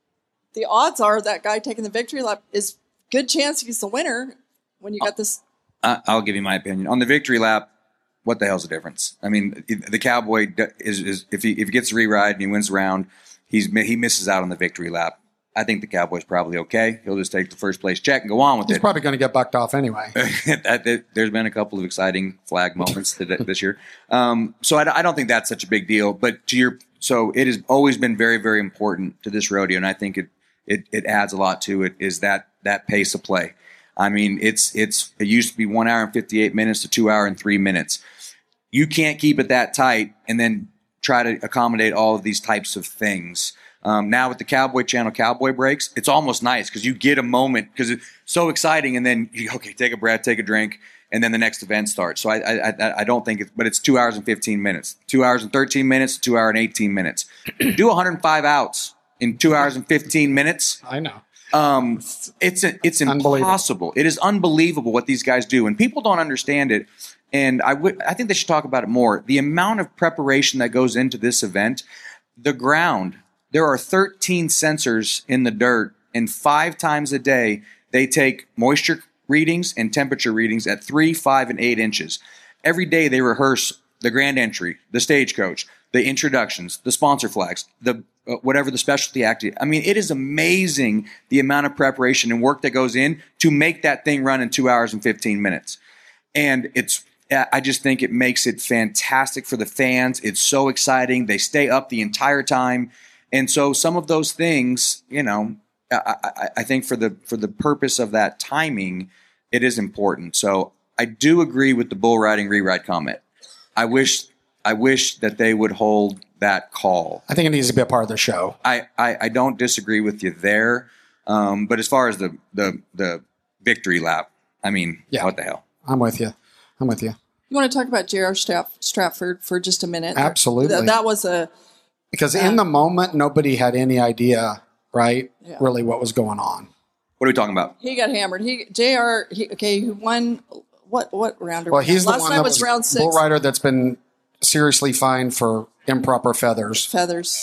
[SPEAKER 3] the odds are that guy taking the victory lap is good chance he's the winner when you got this.
[SPEAKER 4] I'll give you my opinion on the victory lap. What the hell's the difference? I mean, the cowboy is, is if he if he gets a re-ride and he wins the round, he's he misses out on the victory lap. I think the cowboy's probably okay. He'll just take the first place check and go on with
[SPEAKER 2] he's
[SPEAKER 4] it.
[SPEAKER 2] He's probably going to get bucked off anyway.
[SPEAKER 4] that, that, there's been a couple of exciting flag moments this year, um, so I, I don't think that's such a big deal. But to your So it has always been very, very important to this rodeo, and I think it, it it adds a lot to it, is that that pace of play. I mean, it's it's it used to be one hour and fifty-eight minutes to two hour and three minutes. You can't keep it that tight and then try to accommodate all of these types of things. Um, now with the Cowboy Channel Cowboy Breaks, it's almost nice because you get a moment because it's so exciting, and then you okay, take a breath, take a drink, and then the next event starts. So I, I, I don't think it's, but it's two hours and fifteen minutes, two hours and thirteen minutes, two hour and eighteen minutes. Do one hundred five outs in two hours and fifteen minutes.
[SPEAKER 2] I know.
[SPEAKER 4] Um, it's a, it's impossible. It is unbelievable what these guys do, and people don't understand it. And I would, I think they should talk about it more. The amount of preparation that goes into this event, the ground. There are thirteen sensors in the dirt, and five times a day they take moisture readings and temperature readings at three, five, and eight inches. Every day they rehearse the grand entry, the stagecoach, the introductions, the sponsor flags, the uh, whatever the specialty act is. I mean, it is amazing the amount of preparation and work that goes in to make that thing run in two hours and fifteen minutes. And it's, I just think it makes it fantastic for the fans. It's so exciting. They stay up the entire time. And so some of those things, you know, I, I, I think for the for the purpose of that timing, it is important. So I do agree with the bull riding re-ride comment. I wish I wish that they would hold that call.
[SPEAKER 2] I think it needs to be a part of the show.
[SPEAKER 4] I, I, I don't disagree with you there. Um, but as far as the, the the victory lap, I mean,
[SPEAKER 2] yeah. What
[SPEAKER 4] the hell?
[SPEAKER 2] I'm with you. I'm with you.
[SPEAKER 3] You want to talk about J R. Stratford for just a minute?
[SPEAKER 2] Absolutely.
[SPEAKER 3] That, that was a...
[SPEAKER 2] Because in the moment, nobody had any idea, right,
[SPEAKER 3] yeah.
[SPEAKER 2] really what was going on.
[SPEAKER 4] What are we talking about?
[SPEAKER 3] He got hammered. He J R. He, okay, he won what what round?
[SPEAKER 2] Well, he's the
[SPEAKER 3] Last
[SPEAKER 2] one
[SPEAKER 3] night
[SPEAKER 2] that
[SPEAKER 3] was
[SPEAKER 2] was
[SPEAKER 3] round six.
[SPEAKER 2] bull rider that's been seriously fined for improper feathers.
[SPEAKER 3] Feathers.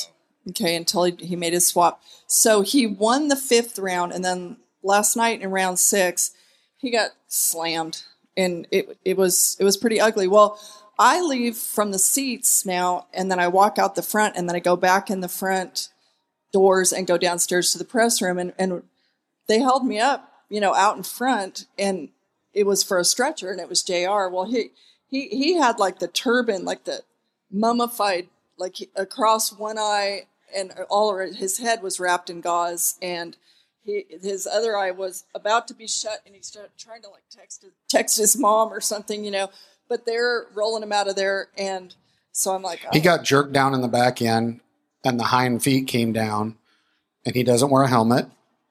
[SPEAKER 3] Okay, until he, he made his swap. So he won the fifth round, and then last night in round six, he got slammed, and it it was it was pretty ugly. Well, I leave from the seats now, and then I walk out the front, and then I go back in the front doors and go downstairs to the press room, and, and they held me up, you know, out in front, and it was for a stretcher, and it was J R. Well, he he he had like the turban, like the mummified, like he, across one eye, and all over his head was wrapped in gauze, and he his other eye was about to be shut, and he started trying to like text text his mom or something, you know. But they're rolling him out of there, and so I'm like, oh.
[SPEAKER 2] He got jerked down in the back end, and the hind feet came down, and he doesn't wear a helmet.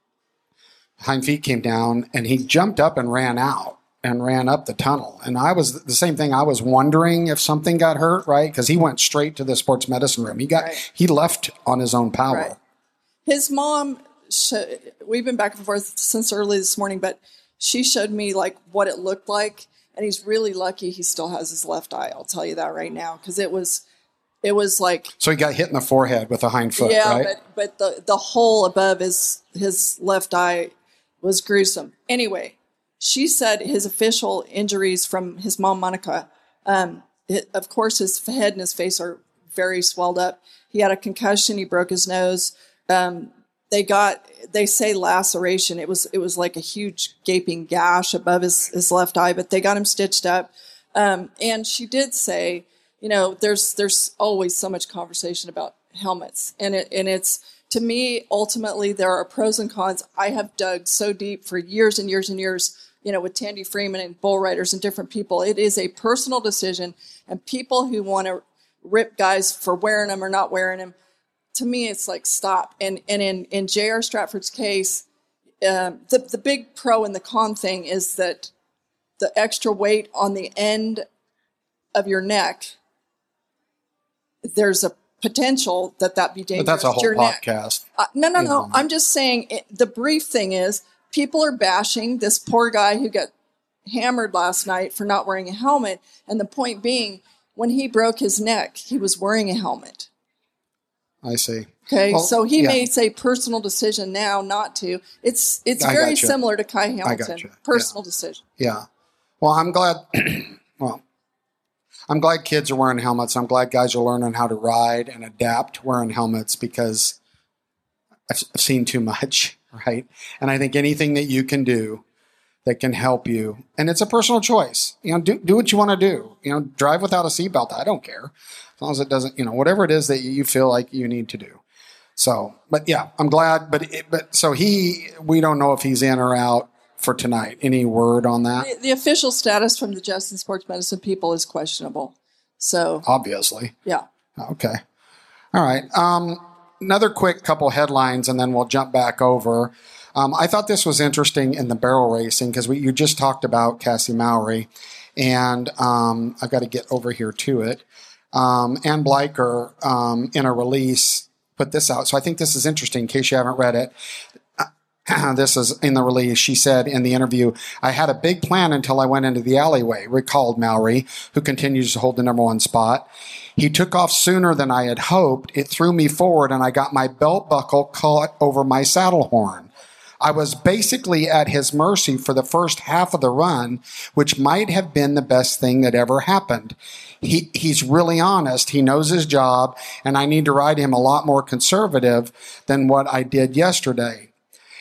[SPEAKER 2] Hind feet came down, and he jumped up and ran out and ran up the tunnel. And I was the same thing. I was wondering if something got hurt, right? Because he went straight to the sports medicine room. He got right. He left on his own power.
[SPEAKER 3] Right. His mom, sh- we've been back and forth since early this morning, but she showed me like what it looked like. And he's really lucky he still has his left eye. I'll tell you that right now, because it was, it was like.
[SPEAKER 2] So he got hit in the forehead with a hind foot,
[SPEAKER 3] yeah,
[SPEAKER 2] right?
[SPEAKER 3] but but the the hole above his his left eye was gruesome. Anyway, she said his official injuries from his mom, Monica. Um, it, of course, his head and his face are very swelled up. He had a concussion. He broke his nose. Um, They got, they say laceration. It was, it was like a huge gaping gash above his, his left eye, but they got him stitched up. Um, and she did say, you know, there's, there's always so much conversation about helmets, and it, and it's, to me, ultimately there are pros and cons. I have dug so deep for years and years and years, you know, with Tandy Freeman and bull riders and different people. It is a personal decision, and people who want to rip guys for wearing them or not wearing them, to me, it's like, stop. And and in, in J R. Stratford's case, um, the, the big pro and the con thing is that the extra weight on the end of your neck, there's a potential that that be dangerous
[SPEAKER 2] But that's a whole
[SPEAKER 3] to your
[SPEAKER 2] podcast.
[SPEAKER 3] neck. Uh, no, no, no.
[SPEAKER 2] Mhm.
[SPEAKER 3] I'm just saying it, the brief thing is people are bashing this poor guy who got hammered last night for not wearing a helmet. And the point being, when he broke his neck, he was wearing a helmet.
[SPEAKER 2] I see.
[SPEAKER 3] Okay,
[SPEAKER 2] Well,
[SPEAKER 3] so he
[SPEAKER 2] yeah.
[SPEAKER 3] made a personal decision now not to. It's it's
[SPEAKER 2] I
[SPEAKER 3] very
[SPEAKER 2] gotcha.
[SPEAKER 3] similar to Kai Hamilton.
[SPEAKER 2] gotcha.
[SPEAKER 3] Personal decision.
[SPEAKER 2] Yeah. Well, I'm glad. well, I'm glad kids are wearing helmets. I'm glad guys are learning how to ride and adapt wearing helmets, because I've, I've seen too much, right? And I think anything that you can do that can help you, and it's a personal choice. You know, do do what you want to do. You know, drive without a seatbelt. I don't care, as long as it doesn't. You know, whatever it is that you feel like you need to do. So, but yeah, I'm glad. But it, but so he, we don't know if he's in or out for tonight. Any word on that?
[SPEAKER 3] The, the official status from the Justin Sports Medicine people is questionable. So
[SPEAKER 2] Obviously.
[SPEAKER 3] yeah.
[SPEAKER 2] Okay. All right. Um, another quick couple headlines, and then we'll jump back over. Um, I thought this was interesting in the barrel racing, because we you just talked about Cassie Mowry, and um, I've got to get over here to it. Um, Ann Bleicher, um, in a release, put this out. So I think this is interesting in case you haven't read it. This is in the release. She said in the interview, "I had a big plan until I went into the alleyway," recalled Mowry, who continues to hold the number one spot. "He took off sooner than I had hoped. It threw me forward, and I got my belt buckle caught over my saddle horn. I was basically at his mercy for the first half of the run, which might have been the best thing that ever happened. He, he's really honest. He knows his job, and I need to ride him a lot more conservative than what I did yesterday.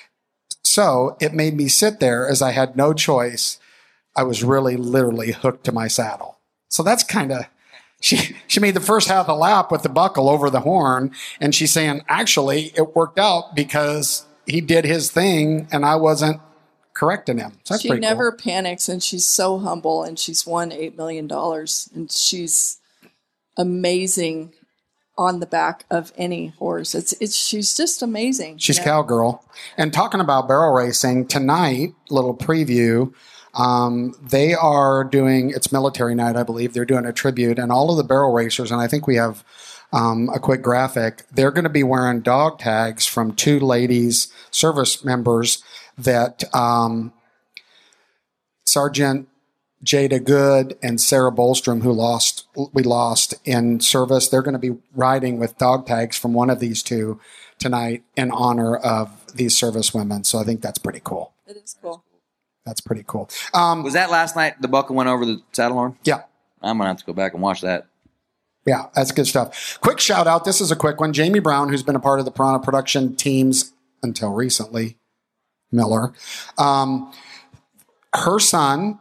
[SPEAKER 2] So it made me sit there as I had no choice. I was really literally hooked to my saddle." So that's kind of, she, she made the first half of the lap with the buckle over the horn, and she's saying, actually, it worked out because he did his thing, and I wasn't correcting him. So that's
[SPEAKER 3] She
[SPEAKER 2] pretty
[SPEAKER 3] never
[SPEAKER 2] cool.
[SPEAKER 3] panics, and she's so humble, and she's won eight million dollars, and she's amazing on the back of any horse. It's it's she's just amazing.
[SPEAKER 2] She's
[SPEAKER 3] you know?
[SPEAKER 2] cowgirl. And talking about barrel racing, tonight, little preview, um, they are doing, it's military night, I believe. They're doing a tribute, and all of the barrel racers, and I think we have um, a quick graphic, they're going to be wearing dog tags from two ladies, service members, that um, Sergeant Jada Good and Sarah Bolstrom, who lost, we lost in service. They're going to be riding with dog tags from one of these two tonight in honor of these service women. So I think that's pretty cool.
[SPEAKER 3] It is cool.
[SPEAKER 2] That's pretty cool. Um,
[SPEAKER 4] Was that last night the buckle went over the saddle horn?
[SPEAKER 2] yeah.
[SPEAKER 4] I'm going to have to go back and watch that.
[SPEAKER 2] Yeah, that's good stuff. Quick shout out. This is a quick one. Jamie Brown, who's been a part of the Piranha production teams until recently, Miller. Um, her son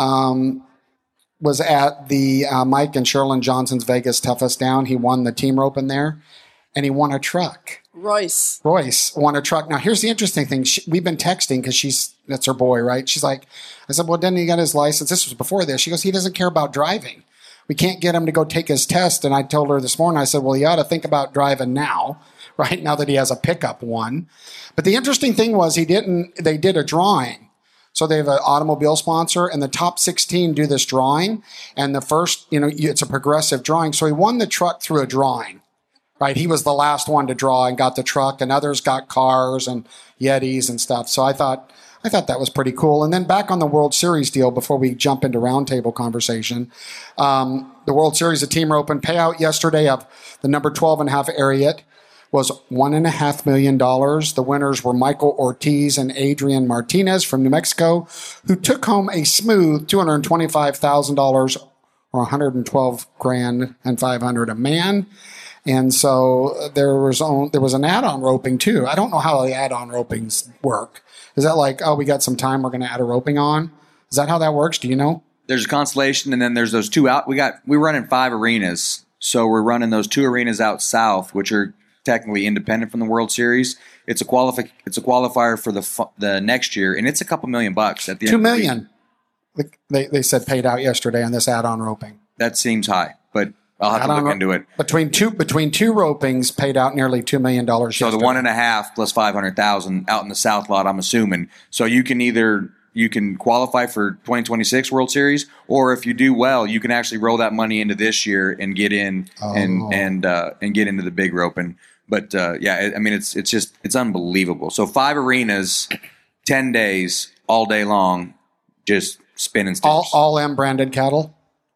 [SPEAKER 2] um, was at the uh, Mike and Sherilyn Johnson's Vegas Toughest Down. He won the team rope in there, and he won a truck.
[SPEAKER 3] Royce.
[SPEAKER 2] Royce won a truck. Now, here's the interesting thing. She, we've been texting because she's that's her boy, right? She's like, I said, well, didn't he get his license? This was before this. She goes, he doesn't care about driving. We can't get him to go take his test. And I told her this morning, I said, well, you ought to think about driving now, right? Now that he has a pickup one. But the interesting thing was he didn't, they did a drawing. So they have an automobile sponsor and the top sixteen do this drawing. And the first, you know, it's a progressive drawing. So he won the truck through a drawing. Right, he was the last one to draw and got the truck, and others got cars and Yetis and stuff. So I thought, I thought that was pretty cool. And then back on the World Series deal, before we jump into roundtable conversation, um, the World Series of Team Open payout yesterday of the number twelve and a half Ariat was one and a half million dollars. The winners were Michael Ortiz and Adrian Martinez from New Mexico, who took home a smooth two hundred twenty-five thousand dollars or one hundred twelve grand and five hundred a man. And so there was on, there was an add-on roping too. I don't know how the add-on ropings work. Is that like, oh, we got some time, we're going to add a roping on? Is that how that works? Do you know?
[SPEAKER 4] There's a constellation, and then there's those two out. We got we're running five arenas, so we're running those two arenas out south, which are technically independent from the World Series. It's a qualify. It's a qualifier for the fu- the next year, and it's a couple million bucks at the
[SPEAKER 2] Two
[SPEAKER 4] end.
[SPEAKER 2] million. They they said paid out yesterday on this add-on roping.
[SPEAKER 4] That seems high, but I'll have to
[SPEAKER 2] Add-on
[SPEAKER 4] look
[SPEAKER 2] ro-
[SPEAKER 4] into it.
[SPEAKER 2] Between two between two ropings, paid out nearly two million dollars.
[SPEAKER 4] So the one and a half plus five hundred thousand out in the south lot, I'm assuming. So you can either you can qualify for twenty twenty-six World Series, or if you do well, you can actually roll that money into this year and get in
[SPEAKER 2] Oh.
[SPEAKER 4] and and uh, and get into the big roping. But uh, yeah, I mean it's it's just it's unbelievable. So five arenas, ten days, all day long, just spinning stitches.
[SPEAKER 2] all all M branded cattle.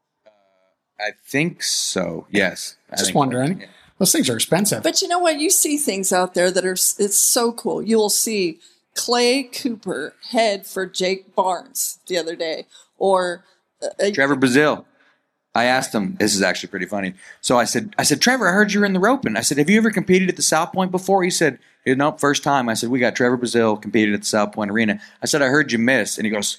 [SPEAKER 4] I think so. Yes. I
[SPEAKER 2] Just
[SPEAKER 4] think-
[SPEAKER 2] wondering.
[SPEAKER 4] yeah.
[SPEAKER 2] Those things are expensive.
[SPEAKER 3] But you know what? You see things out there that are, it's so cool. You will see Clay Cooper head for Jake Barnes the other day. Or uh,
[SPEAKER 4] Trevor Brazil. I asked him. This is actually pretty funny. So I said, I said, Trevor, I heard you were in the roping. I said, have you ever competed at the South Point before? He said, nope, first time. I said, we got Trevor Brazil competed at the South Point Arena. I said, I heard you miss. And he goes,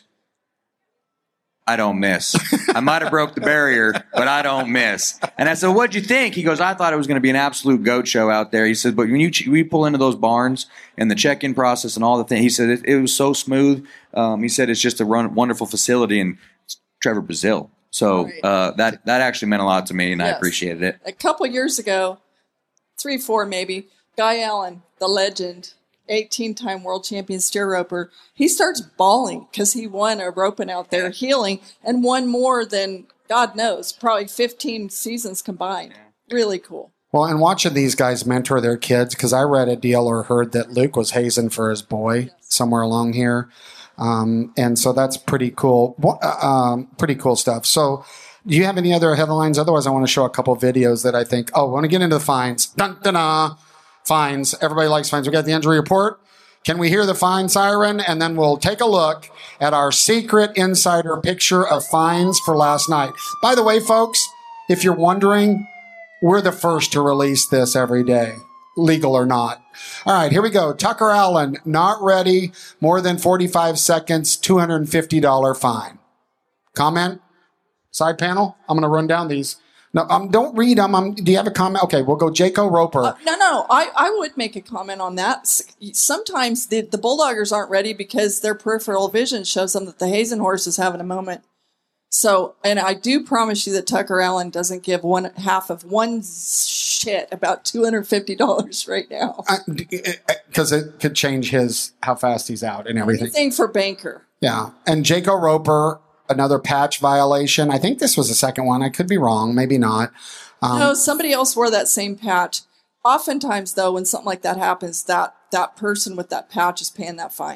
[SPEAKER 4] I don't miss. I might have broke the barrier, but I don't miss. And I said, what'd you think? He goes, I thought it was going to be an absolute goat show out there. He said, but when you we pull into those barns and the check-in process and all the things, he said, it, it was so smooth. Um, he said, it's just a run, wonderful facility. And it's Trevor Brazil. So
[SPEAKER 3] Right.
[SPEAKER 4] uh, that, that actually meant a lot to me, and I
[SPEAKER 3] Yes.
[SPEAKER 4] appreciated it.
[SPEAKER 3] a couple years ago, three, four maybe, Guy Allen, the legend, eighteen-time world champion steer roper, he starts bawling because he won a roping out there healing and won more than, God knows, probably fifteen seasons combined. Really cool.
[SPEAKER 2] Well, and watching these guys mentor their kids, because I read a deal or heard that Luke was hazing for his boy somewhere along here. Um, and so that's pretty cool. Wha- uh, Um, pretty cool stuff. So do you have any other headlines? Otherwise, I want to show a couple videos that I think, oh, I want to get into the fines. Dun, dun, dun. Fines. Everybody likes fines. We got the injury report. Can we hear the fine siren? And then we'll take a look at our secret insider picture of fines for last night. By the way, folks, if you're wondering, we're the first to release this every day, legal or not. All right, here we go. Tucker Allen, not ready, more than forty-five seconds, two hundred fifty dollars fine. Comment? Side panel? I'm going to run down these. No, um, don't read them. Um, do you have a comment? Okay, we'll go Jaco Roper.
[SPEAKER 3] Uh, no, no, I, I would make a comment on that. S- Sometimes the, the Bulldoggers aren't ready because their peripheral vision shows them that the Hazen horse is having a moment. So, and I do promise you that Tucker Allen doesn't give one half of one shit about two hundred fifty dollars right now.
[SPEAKER 2] Because it could change his, how fast he's out and everything.
[SPEAKER 3] Anything for Banker.
[SPEAKER 2] Yeah. And Jaco Roper, another patch violation. I think this was the second one. I could be wrong. Maybe not. Um,
[SPEAKER 3] No, somebody else wore that same patch. Oftentimes, though, when something like that happens, that, that person with that patch is paying that fine.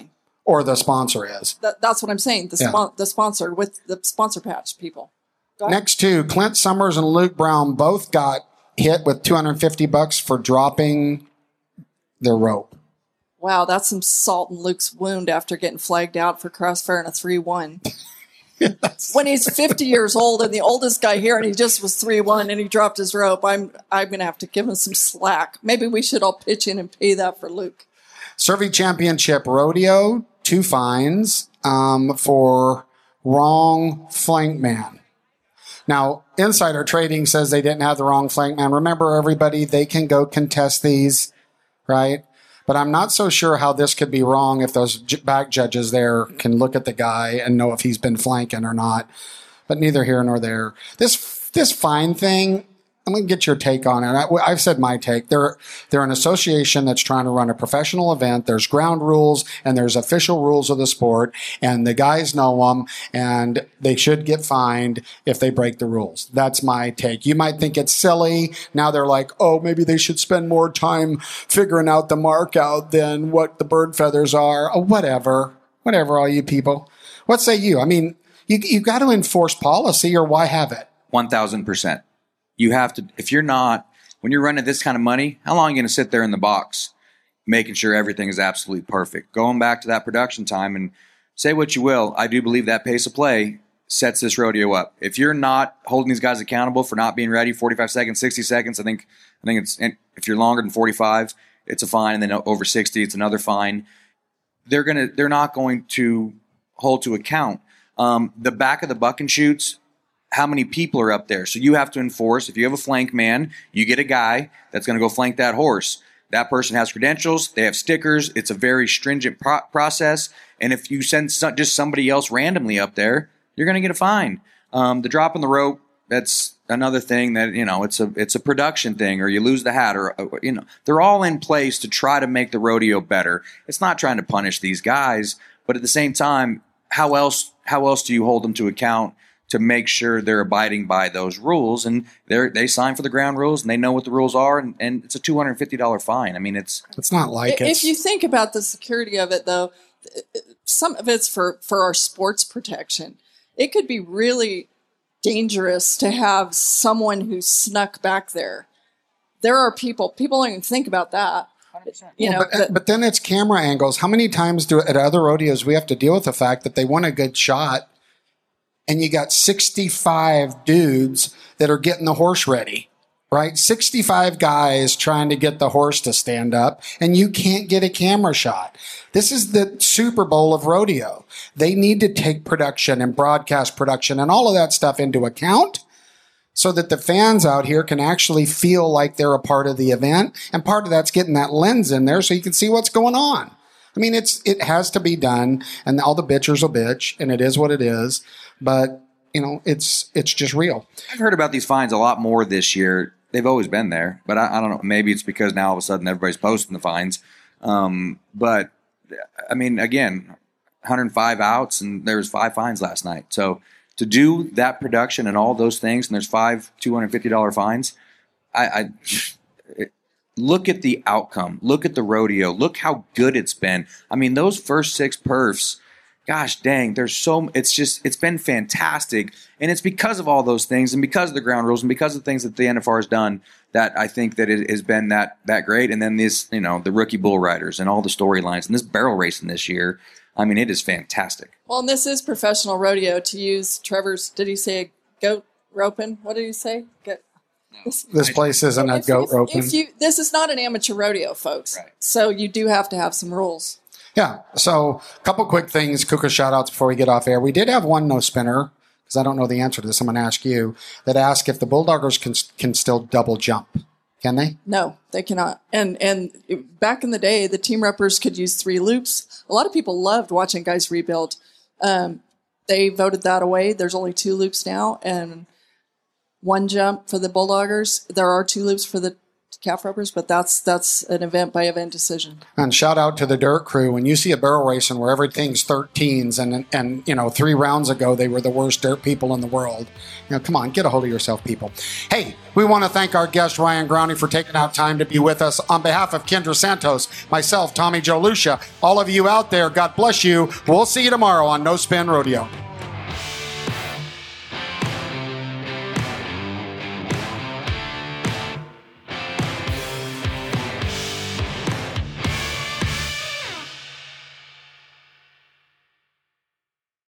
[SPEAKER 2] or the sponsor is.
[SPEAKER 3] That, that's what I'm saying. The,
[SPEAKER 2] Yeah.
[SPEAKER 3] spon- the sponsor with the sponsor patch people. Go ahead.
[SPEAKER 2] Next two, Clint Summers and Luke Brown both got hit with two hundred fifty bucks for dropping their rope.
[SPEAKER 3] Wow, that's some salt in Luke's wound after getting flagged out for crossfire in a three one. When he's fifty years old and the oldest guy here, and he just was three one and he dropped his rope, I'm I'm going to have to give him some slack. Maybe we should all pitch in and pay that for Luke.
[SPEAKER 2] Survey Championship Rodeo, two fines um, for wrong flank man. Now, Insider Trading says they didn't have the wrong flank man. Remember, everybody, they can go contest these, right? But I'm not so sure how this could be wrong if those j- back judges there can look at the guy and know if he's been flanking or not. But neither here nor there. This this fine thing, I'm going to get your take on it. I, I've said my take. They're, they're an association that's trying to run a professional event. There's ground rules and there's official rules of the sport, and the guys know them, and they should get fined if they break the rules. That's my take. You might think it's silly. Now they're like, oh, maybe they should spend more time figuring out the mark out than what the bird feathers are. Oh, whatever. Whatever, all you people. What say you? I mean, you, you got to enforce policy, or why have it?
[SPEAKER 4] one thousand percent. You have to, if you're not, when you're running this kind of money, how long are you going to sit there in the box making sure everything is absolutely perfect? Going back to that production time, and say what you will, I do believe that pace of play sets this rodeo up. If you're not holding these guys accountable for not being ready, forty-five seconds, sixty seconds, I think, I think it's, if you're longer than forty-five, it's a fine, and then over sixty, it's another fine. They're going to, they're not going to hold to account. Um, the back of the buck and shoots, how many people are up there? So you have to enforce. If you have a flank man, you get a guy that's going to go flank that horse. That person has credentials. They have stickers. It's a very stringent pro- process. And if you send so- just somebody else randomly up there, you're going to get a fine. Um, the drop in the rope, that's another thing that, you know, it's a it's a production thing, or you lose the hat, or, or you know, they're all in place to try to make the rodeo better. It's not trying to punish these guys, but at the same time, how else how else do you hold them to account to make sure they're abiding by those rules? And they they sign for the ground rules, and they know what the rules are, and, and it's a two hundred fifty dollars fine. I mean, it's
[SPEAKER 2] It's not like
[SPEAKER 3] If
[SPEAKER 2] it's...
[SPEAKER 3] you think about the security of it, though, some of it's for, for our sports protection. It could be really dangerous to have someone who snuck back there. There are people, people don't even think about that. You know,
[SPEAKER 2] but,
[SPEAKER 3] that-
[SPEAKER 2] but then it's camera angles. How many times do at other rodeos we have to deal with the fact that they want a good shot, and you got sixty-five dudes that are getting the horse ready, right? sixty-five guys trying to get the horse to stand up, and you can't get a camera shot. This is the Super Bowl of rodeo. They need to take production and broadcast production and all of that stuff into account, so that the fans out here can actually feel like they're a part of the event. And part of that's getting that lens in there so you can see what's going on. I mean, it's it has to be done, and all the bitchers will bitch, and it is what it is. But, you know, it's it's just real.
[SPEAKER 4] I've heard about these fines a lot more this year. They've always been there, but I, I don't know. Maybe it's because now all of a sudden everybody's posting the fines. Um, but, I mean, again, one hundred five outs, and there was five fines last night. So to do that production and all those things, and there's five two hundred fifty dollars fines, I, I it, look at the outcome. Look at the rodeo. Look how good it's been. I mean, those first six perfs, gosh dang, there's so, it's just, it's been fantastic. And it's because of all those things, and because of the ground rules, and because of the things that the N F R has done, that I think that it has been that that great. And then this, you know, the rookie bull riders and all the storylines, and this barrel racing this year, I mean, it is fantastic.
[SPEAKER 3] well, and this is professional rodeo, to use Trevor's, did he say goat roping? What did he say? Get,
[SPEAKER 2] This place isn't a
[SPEAKER 3] if,
[SPEAKER 2] goat
[SPEAKER 3] if,
[SPEAKER 2] roping.
[SPEAKER 3] if you, this is not an amateur rodeo, folks.
[SPEAKER 4] Right.
[SPEAKER 3] So you do have to have some rules.
[SPEAKER 2] Yeah. So a couple quick things, Kuka shout outs before we get off air. We did have one no spinner, because I don't know the answer to this. I'm going to ask you, that asked if the Bulldoggers can can still double jump. Can they?
[SPEAKER 3] No, they cannot. And and back in the day, the team reppers could use three loops. A lot of people loved watching guys rebuild. Um, they voted that away. There's only two loops now, and one jump for the Bulldoggers. There are two loops for the calf rubbers, but that's that's an event by event decision.
[SPEAKER 2] And shout out to the dirt crew. When you see a barrel racing where everything's thirteens and, and you know, three rounds ago they were the worst dirt people in the world. You know, come on, get a hold of yourself, people. Hey, we want to thank our guest, Ryan Growney, for taking out time to be with us. On behalf of Kendra Santos, myself, Tommy Joe Lucia, all of you out there, God bless you. We'll see you tomorrow on No Spin Rodeo.